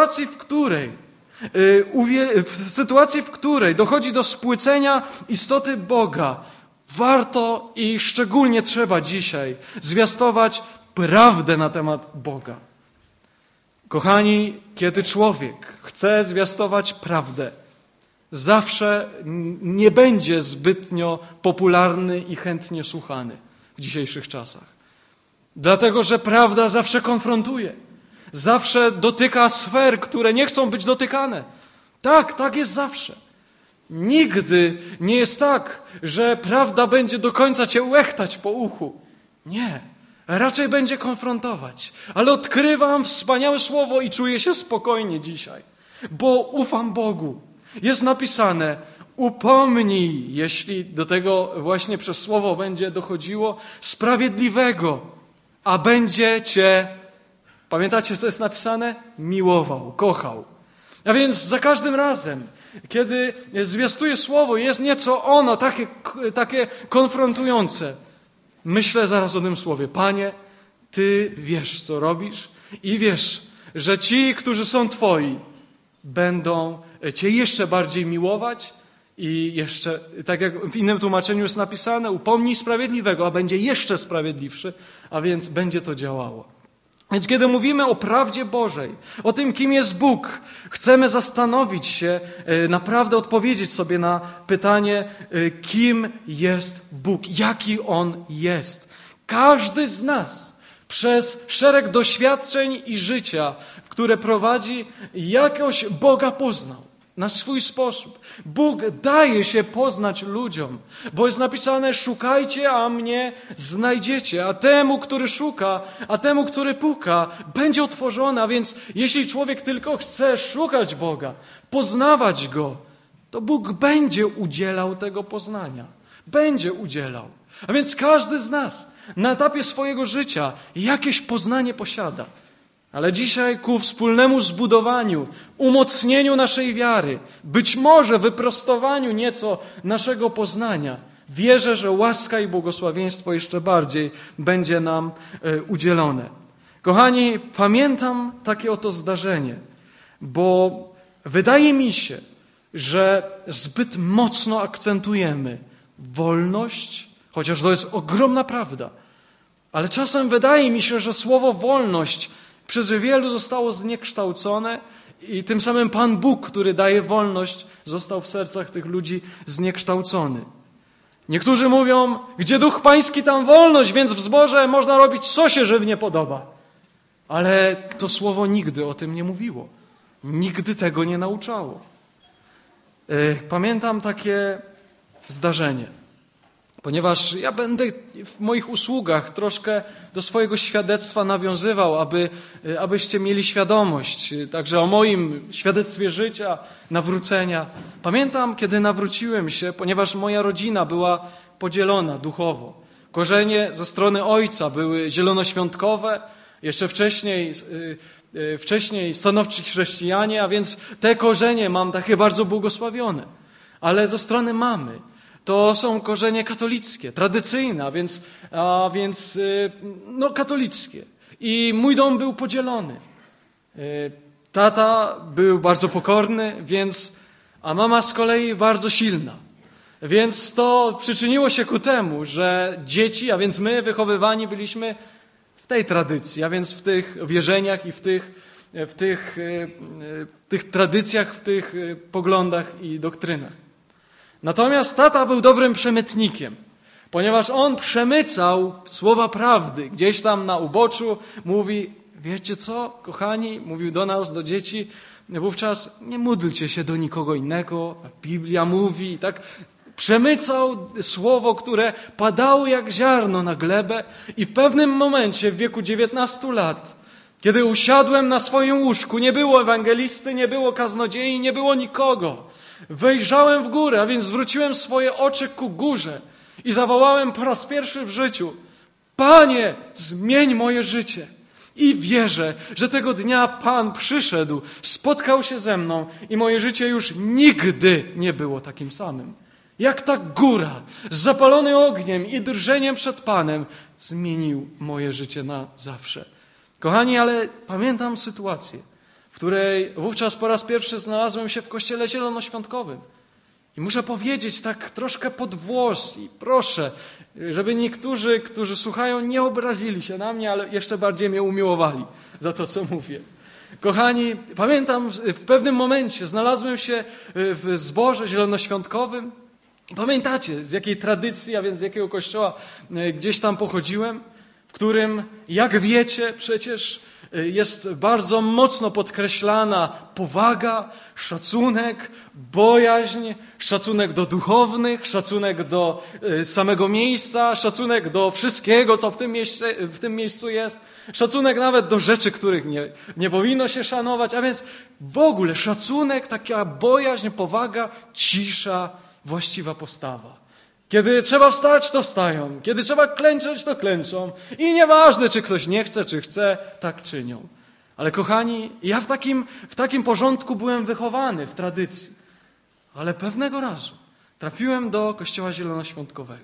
sytuacji, w której dochodzi do spłycenia istoty Boga, warto i szczególnie trzeba dzisiaj zwiastować prawdę na temat Boga. Kochani, kiedy człowiek chce zwiastować prawdę, zawsze nie będzie zbytnio popularny i chętnie słuchany w dzisiejszych czasach. Dlatego, że prawda zawsze konfrontuje, zawsze dotyka sfer, które nie chcą być dotykane. Tak jest zawsze. Nigdy nie jest tak, że prawda będzie do końca cię łechtać po uchu. Nie. Raczej będzie konfrontować. Ale odkrywam wspaniałe słowo i czuję się spokojnie dzisiaj, bo ufam Bogu. Jest napisane, upomnij, jeśli do tego właśnie przez słowo będzie dochodziło, sprawiedliwego, a będzie cię, pamiętacie, co jest napisane? Miłował, kochał. A więc za każdym razem, kiedy zwiastuję słowo, jest nieco ono takie konfrontujące, myślę zaraz o tym słowie. Panie, Ty wiesz, co robisz i wiesz, że ci, którzy są Twoi, będą Cię jeszcze bardziej miłować i jeszcze, tak jak w innym tłumaczeniu jest napisane, upomnij sprawiedliwego, a będzie jeszcze sprawiedliwszy, a więc będzie to działało. Więc kiedy mówimy o prawdzie Bożej, o tym, kim jest Bóg, chcemy zastanowić się, naprawdę odpowiedzieć sobie na pytanie, kim jest Bóg, jaki On jest. Każdy z nas przez szereg doświadczeń i życia, w które prowadzi, jakoś Boga poznał na swój sposób. Bóg daje się poznać ludziom, bo jest napisane: szukajcie, a mnie znajdziecie. A temu, który szuka, a temu, który puka, będzie otworzone. A więc jeśli człowiek tylko chce szukać Boga, poznawać Go, to Bóg będzie udzielał tego poznania. Będzie udzielał. A więc każdy z nas na etapie swojego życia jakieś poznanie posiada. Ale dzisiaj ku wspólnemu zbudowaniu, umocnieniu naszej wiary, być może wyprostowaniu nieco naszego poznania, wierzę, że łaska i błogosławieństwo jeszcze bardziej będzie nam udzielone. Kochani, pamiętam takie oto zdarzenie, bo wydaje mi się, że zbyt mocno akcentujemy wolność, chociaż to jest ogromna prawda, ale czasem wydaje mi się, że słowo wolność przez wielu zostało zniekształcone i tym samym Pan Bóg, który daje wolność, został w sercach tych ludzi zniekształcony. Niektórzy mówią, gdzie Duch Pański, tam wolność, więc w zborze można robić, co się żywnie podoba. Ale to słowo nigdy o tym nie mówiło. Nigdy tego nie nauczało. Pamiętam takie zdarzenie. Ponieważ ja będę w moich usługach troszkę do swojego świadectwa nawiązywał, abyście mieli świadomość także o moim świadectwie życia, nawrócenia. Pamiętam, kiedy nawróciłem się, ponieważ moja rodzina była podzielona duchowo. Korzenie ze strony ojca były zielonoświątkowe, jeszcze wcześniej stanowczy chrześcijanie, a więc te korzenie mam takie bardzo błogosławione. Ale ze strony mamy to są korzenie katolickie, tradycyjne, a więc katolickie. I mój dom był podzielony. Tata był bardzo pokorny, a mama z kolei bardzo silna. Więc to przyczyniło się ku temu, że dzieci, a więc my wychowywani byliśmy w tej tradycji, a więc w tych wierzeniach i w tych tradycjach, w tych poglądach i doktrynach. Natomiast tata był dobrym przemytnikiem, ponieważ on przemycał słowa prawdy. Gdzieś tam na uboczu mówi, wiecie co, kochani, mówił do nas, do dzieci, wówczas nie módlcie się do nikogo innego, Biblia mówi, tak. Przemycał słowo, które padało jak ziarno na glebę i w pewnym momencie w wieku 19 lat, kiedy usiadłem na swoim łóżku, nie było ewangelisty, nie było kaznodziei, nie było nikogo. Wejrzałem w górę, a więc zwróciłem swoje oczy ku górze i zawołałem po raz pierwszy w życiu: Panie, zmień moje życie. I wierzę, że tego dnia Pan przyszedł, spotkał się ze mną i moje życie już nigdy nie było takim samym. Jak ta góra, zapalony ogniem i drżeniem przed Panem, zmienił moje życie na zawsze. Kochani, ale pamiętam sytuację, w której wówczas po raz pierwszy znalazłem się w kościele zielonoświątkowym. I muszę powiedzieć tak troszkę pod włos i proszę, żeby niektórzy, którzy słuchają, nie obrazili się na mnie, ale jeszcze bardziej mnie umiłowali za to, co mówię. Kochani, pamiętam, w pewnym momencie znalazłem się w zborze zielonoświątkowym. Pamiętacie, z jakiej tradycji, a więc z jakiego kościoła gdzieś tam pochodziłem, w którym, jak wiecie, przecież jest bardzo mocno podkreślana powaga, szacunek, bojaźń, szacunek do duchownych, szacunek do samego miejsca, szacunek do wszystkiego, co w tym miejscu jest, szacunek nawet do rzeczy, których nie powinno się szanować, a więc w ogóle szacunek, taka bojaźń, powaga, cisza, właściwa postawa. Kiedy trzeba wstać, to wstają. Kiedy trzeba klęczeć, to klęczą. I nieważne, czy ktoś nie chce, czy chce, tak czynią. Ale kochani, ja w takim porządku byłem wychowany, w tradycji. Ale pewnego razu trafiłem do kościoła zielonoświątkowego.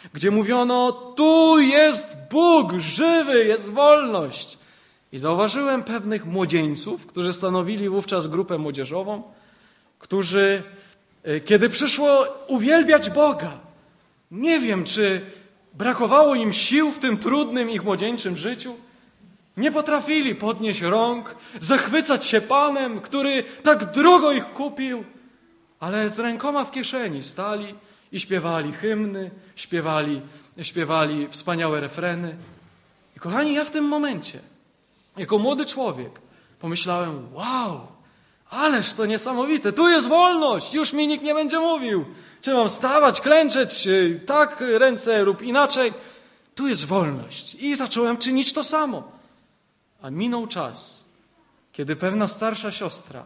gdzie mówiono: tu jest Bóg żywy, jest wolność. I zauważyłem pewnych młodzieńców, którzy stanowili wówczas grupę młodzieżową, którzy, kiedy przyszło uwielbiać Boga, nie wiem, czy brakowało im sił w tym trudnym ich młodzieńczym życiu, nie potrafili podnieść rąk, zachwycać się Panem, który tak drogo ich kupił, ale z rękoma w kieszeni stali i śpiewali hymny, śpiewali wspaniałe refreny. I kochani, ja w tym momencie, jako młody człowiek, pomyślałem: wow, ależ to niesamowite, tu jest wolność, już mi nikt nie będzie mówił, czy mam stawać, klęczeć, tak ręce lub inaczej. Tu jest wolność. I zacząłem czynić to samo. A minął czas, kiedy pewna starsza siostra,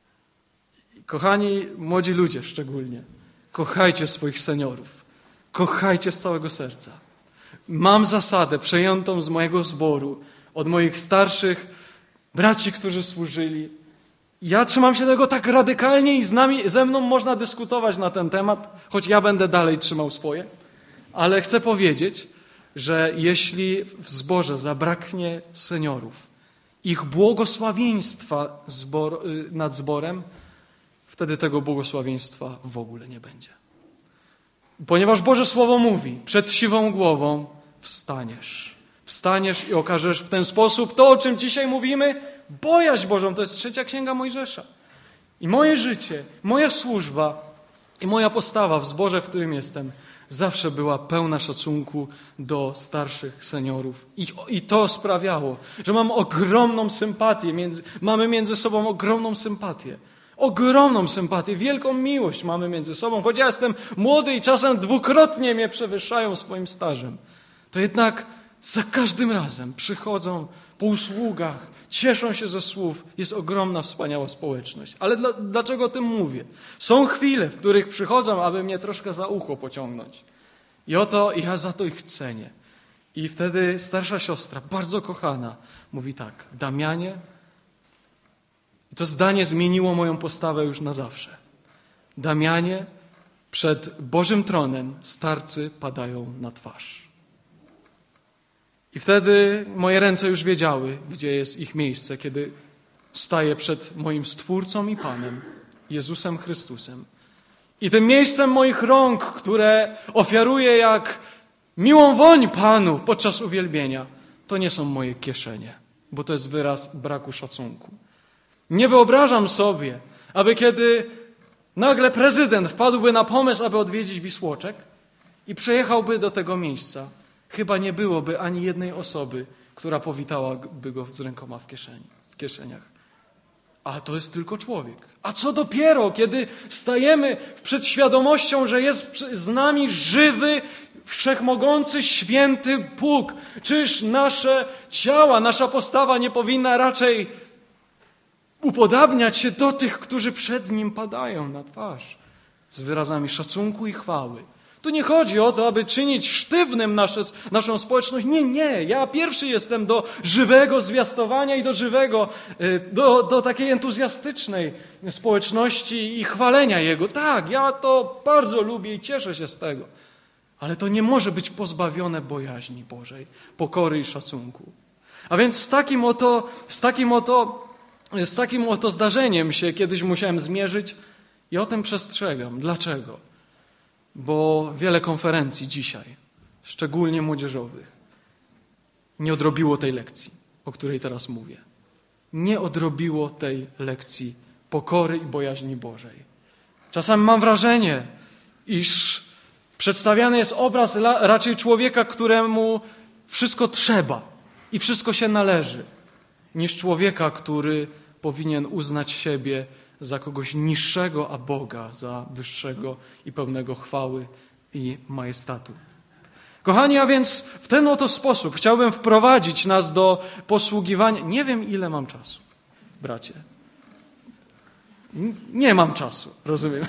kochani młodzi ludzie szczególnie, kochajcie swoich seniorów, kochajcie z całego serca. Mam zasadę przejętą z mojego zboru, od moich starszych braci, którzy służyli. Ja trzymam się tego tak radykalnie i ze mną można dyskutować na ten temat, choć ja będę dalej trzymał swoje. Ale chcę powiedzieć, że jeśli w zborze zabraknie seniorów, ich błogosławieństwa nad zborem, wtedy tego błogosławieństwa w ogóle nie będzie. Ponieważ Boże Słowo mówi: przed siwą głową wstaniesz. Wstaniesz i okażesz w ten sposób to, o czym dzisiaj mówimy, bojaźń Bożą. To jest 3 Księga Mojżesza. I moje życie, moja służba i moja postawa w zborze, w którym jestem, zawsze była pełna szacunku do starszych seniorów. I to sprawiało, że mam ogromną sympatię, mamy między sobą ogromną sympatię. Ogromną sympatię, wielką miłość mamy między sobą. Choć ja jestem młody i czasem dwukrotnie mnie przewyższają swoim stażem, to jednak za każdym razem przychodzą po usługach, cieszą się ze słów. Jest ogromna, wspaniała społeczność. Ale dlaczego o tym mówię? Są chwile, w których przychodzą, aby mnie troszkę za ucho pociągnąć. I ja za to ich cenię. I wtedy starsza siostra, bardzo kochana, mówi tak: Damianie, i to zdanie zmieniło moją postawę już na zawsze. Damianie, przed Bożym tronem starcy padają na twarz. I wtedy moje ręce już wiedziały, gdzie jest ich miejsce, kiedy staję przed moim Stwórcą i Panem, Jezusem Chrystusem. I tym miejscem moich rąk, które ofiaruję jak miłą woń Panu podczas uwielbienia, to nie są moje kieszenie, bo to jest wyraz braku szacunku. Nie wyobrażam sobie, aby kiedy nagle prezydent wpadłby na pomysł, aby odwiedzić Wisłoczek i przyjechałby do tego miejsca, chyba nie byłoby ani jednej osoby, która powitałaby go z rękoma w kieszeniach. Ale to jest tylko człowiek. A co dopiero, kiedy stajemy przed świadomością, że jest z nami żywy, wszechmogący, święty Bóg. Czyż nasze ciała, nasza postawa nie powinna raczej upodabniać się do tych, którzy przed Nim padają na twarz z wyrazami szacunku i chwały. Tu nie chodzi o to, aby czynić sztywnym naszą społeczność. Nie. Ja pierwszy jestem do żywego zwiastowania i do takiej entuzjastycznej społeczności i chwalenia Jego. Tak, ja to bardzo lubię i cieszę się z tego. Ale to nie może być pozbawione bojaźni Bożej, pokory i szacunku. A więc z takim oto zdarzeniem się kiedyś musiałem zmierzyć i o tym przestrzegam. Dlaczego? Bo wiele konferencji dzisiaj, szczególnie młodzieżowych, nie odrobiło tej lekcji, o której teraz mówię. Nie odrobiło tej lekcji pokory i bojaźni Bożej. Czasem mam wrażenie, iż przedstawiany jest obraz raczej człowieka, któremu wszystko trzeba i wszystko się należy, niż człowieka, który powinien uznać siebie za kogoś niższego, a Boga za wyższego i pełnego chwały i majestatu. Kochani, a więc w ten oto sposób chciałbym wprowadzić nas do posługiwania. Nie wiem, ile mam czasu, bracie. Nie mam czasu, rozumiem.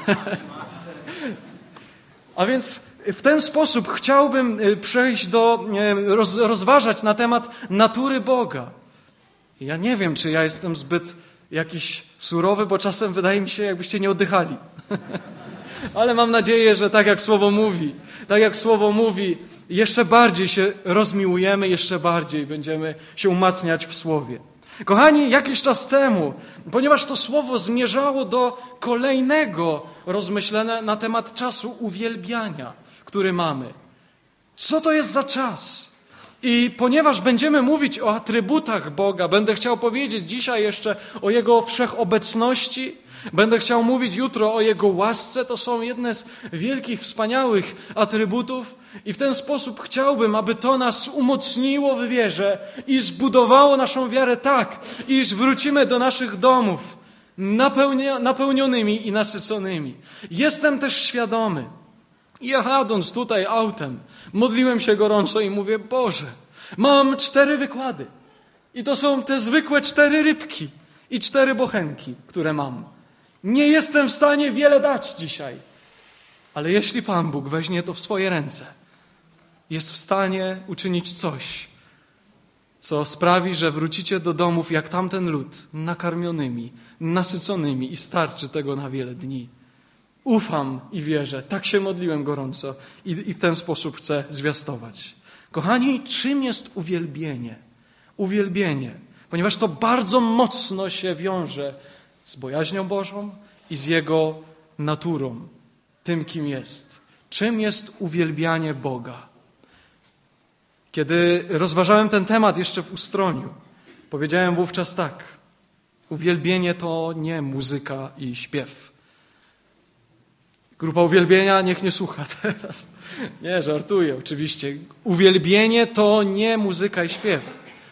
A więc w ten sposób chciałbym przejść rozważać na temat natury Boga. Ja nie wiem, czy ja jestem zbyt jakiś surowy, bo czasem wydaje mi się, jakbyście nie oddychali. Ale mam nadzieję, że tak jak Słowo mówi, jeszcze bardziej się rozmiłujemy, jeszcze bardziej będziemy się umacniać w Słowie. Kochani, jakiś czas temu, ponieważ to Słowo zmierzało do kolejnego rozmyślenia na temat czasu uwielbiania, który mamy. Co to jest za czas? I ponieważ będziemy mówić o atrybutach Boga, będę chciał powiedzieć dzisiaj jeszcze o Jego wszechobecności, będę chciał mówić jutro o Jego łasce. To są jedne z wielkich, wspaniałych atrybutów i w ten sposób chciałbym, aby to nas umocniło w wierze i zbudowało naszą wiarę tak, iż wrócimy do naszych domów napełnionymi i nasyconymi. Jestem też świadomy, jadąc tutaj autem, modliłem się gorąco i mówię: Boże, mam 4 wykłady i to są te zwykłe 4 rybki i 4 bochenki, które mam. Nie jestem w stanie wiele dać dzisiaj, ale jeśli Pan Bóg weźmie to w swoje ręce, jest w stanie uczynić coś, co sprawi, że wrócicie do domów jak tamten lud, nakarmionymi, nasyconymi i starczy tego na wiele dni. Ufam i wierzę. Tak się modliłem gorąco i w ten sposób chcę zwiastować. Kochani, czym jest uwielbienie? Uwielbienie, ponieważ to bardzo mocno się wiąże z bojaźnią Bożą i z Jego naturą, tym, kim jest. Czym jest uwielbianie Boga? Kiedy rozważałem ten temat jeszcze w Ustroniu, powiedziałem wówczas tak: uwielbienie to nie muzyka i śpiew. Grupa uwielbienia niech nie słucha teraz. Nie, żartuję oczywiście. Uwielbienie to nie muzyka i śpiew.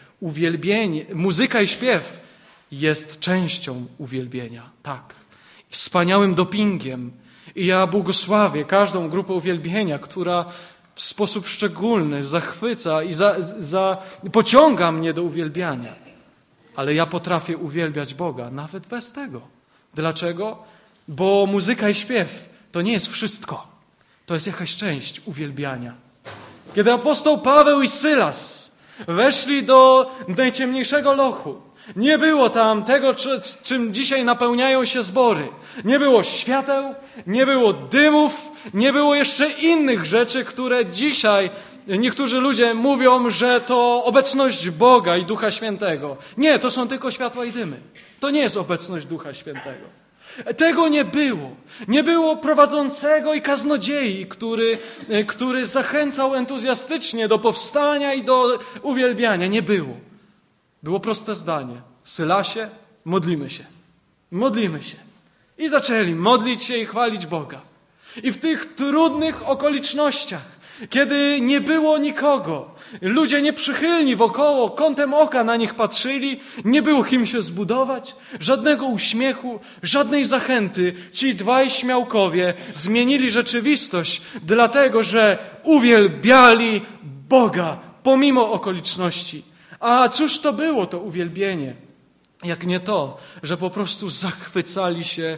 Muzyka i śpiew jest częścią uwielbienia, tak. Wspaniałym dopingiem. I ja błogosławię każdą grupę uwielbienia, która w sposób szczególny zachwyca i pociąga mnie do uwielbiania. Ale ja potrafię uwielbiać Boga nawet bez tego. Dlaczego? Bo muzyka i śpiew to nie jest wszystko. To jest jakaś część uwielbiania. Kiedy apostoł Paweł i Sylas weszli do najciemniejszego lochu, nie było tam tego, czym dzisiaj napełniają się zbory. Nie było świateł, nie było dymów, nie było jeszcze innych rzeczy, które dzisiaj niektórzy ludzie mówią, że to obecność Boga i Ducha Świętego. Nie, to są tylko światła i dymy. To nie jest obecność Ducha Świętego. Tego nie było. Nie było prowadzącego i kaznodziei, który zachęcał entuzjastycznie do powstania i do uwielbiania. Nie było. Było proste zdanie: Sylasie, modlimy się. Modlimy się. I zaczęli modlić się i chwalić Boga. I w tych trudnych okolicznościach, kiedy nie było nikogo, ludzie nieprzychylni wokoło, kątem oka na nich patrzyli, nie było kim się zbudować, żadnego uśmiechu, żadnej zachęty, ci 2 śmiałkowie zmienili rzeczywistość, dlatego że uwielbiali Boga pomimo okoliczności. A cóż to było to uwielbienie? Jak nie to, że po prostu zachwycali się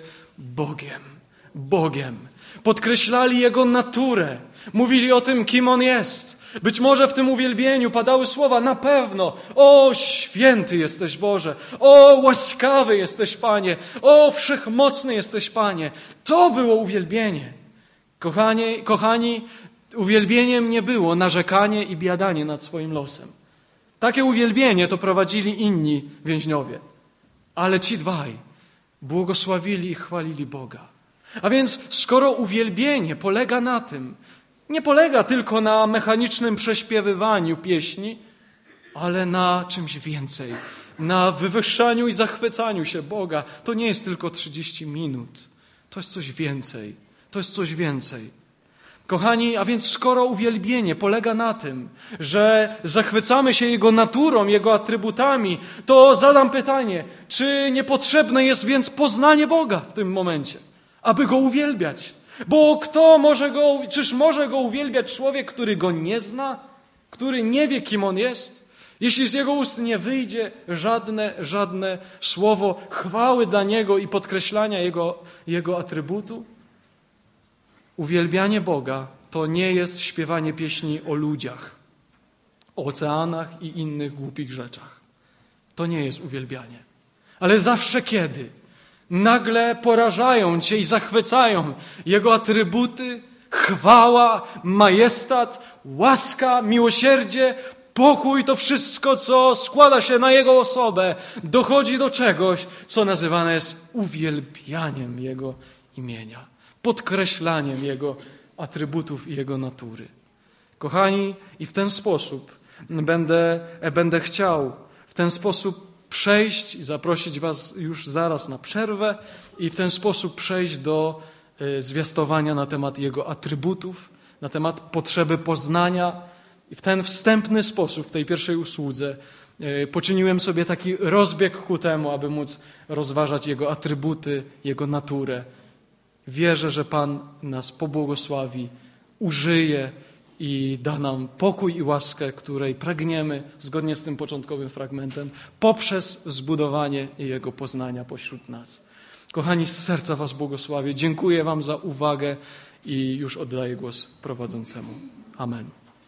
Bogiem. Podkreślali Jego naturę. Mówili o tym, kim On jest. Być może w tym uwielbieniu padały słowa: na pewno: o, święty jesteś Boże, o, łaskawy jesteś Panie, o, wszechmocny jesteś Panie. To było uwielbienie. Kochani, uwielbieniem nie było narzekanie i biadanie nad swoim losem. Takie uwielbienie to prowadzili inni więźniowie. Ale ci 2 błogosławili i chwalili Boga. A więc skoro uwielbienie polega na tym, nie polega tylko na mechanicznym prześpiewywaniu pieśni, ale na czymś więcej, na wywyższaniu i zachwycaniu się Boga. To nie jest tylko 30 minut. To jest coś więcej. To jest coś więcej. Kochani, a więc skoro uwielbienie polega na tym, że zachwycamy się Jego naturą, Jego atrybutami, to zadam pytanie, czy niepotrzebne jest więc poznanie Boga w tym momencie, aby Go uwielbiać? Bo czyż może Go uwielbiać człowiek, który Go nie zna, który nie wie, kim On jest? Jeśli z Jego ust nie wyjdzie żadne słowo chwały dla Niego i podkreślania Jego atrybutu? Uwielbianie Boga to nie jest śpiewanie pieśni o ludziach, o oceanach i innych głupich rzeczach. To nie jest uwielbianie. Ale zawsze kiedy nagle porażają Cię i zachwycają. Jego atrybuty, chwała, majestat, łaska, miłosierdzie, pokój, to wszystko, co składa się na Jego osobę, dochodzi do czegoś, co nazywane jest uwielbianiem Jego imienia, podkreślaniem Jego atrybutów i Jego natury. Kochani, i w ten sposób będę chciał w ten sposób przejść i zaprosić was już zaraz na przerwę i w ten sposób przejść do zwiastowania na temat Jego atrybutów, na temat potrzeby poznania. I w ten wstępny sposób, w tej pierwszej usłudze poczyniłem sobie taki rozbieg ku temu, aby móc rozważać Jego atrybuty, Jego naturę. Wierzę, że Pan nas pobłogosławi, użyje i da nam pokój i łaskę, której pragniemy, zgodnie z tym początkowym fragmentem, poprzez zbudowanie Jego poznania pośród nas. Kochani, z serca was błogosławię. Dziękuję wam za uwagę i już oddaję głos prowadzącemu. Amen.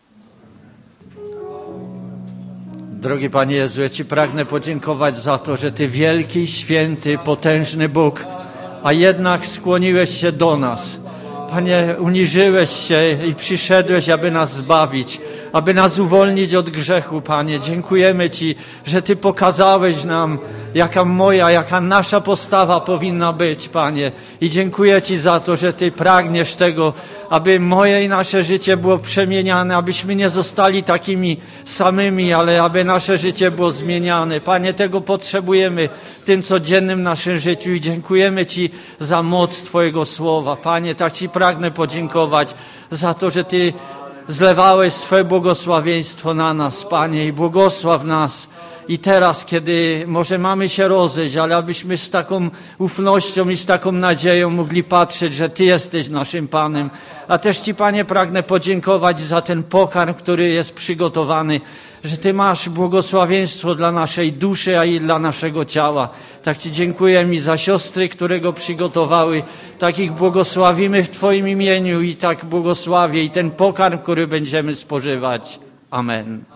Drogi Panie Jezu, ja Ci pragnę podziękować za to, że Ty wielki, święty, potężny Bóg, a jednak skłoniłeś się do nas. Panie, uniżyłeś się i przyszedłeś, aby nas zbawić, aby nas uwolnić od grzechu, Panie. Dziękujemy Ci, że Ty pokazałeś nam, jaka nasza postawa powinna być, Panie. I dziękuję Ci za to, że Ty pragniesz tego, aby moje i nasze życie było przemieniane, abyśmy nie zostali takimi samymi, ale aby nasze życie było zmieniane. Panie, tego potrzebujemy w tym codziennym naszym życiu i dziękujemy Ci za moc Twojego słowa. Panie, tak Ci pragnę podziękować za to, że Ty zlewałeś swoje błogosławieństwo na nas, Panie, i błogosław nas. I teraz, kiedy może mamy się rozejść, ale abyśmy z taką ufnością i z taką nadzieją mogli patrzeć, że Ty jesteś naszym Panem. A też Ci, Panie, pragnę podziękować za ten pokarm, który jest przygotowany, że Ty masz błogosławieństwo dla naszej duszy, a i dla naszego ciała. Tak Ci dziękuję mi za siostry, które go przygotowały. Tak ich błogosławimy w Twoim imieniu i tak błogosławię i ten pokarm, który będziemy spożywać. Amen.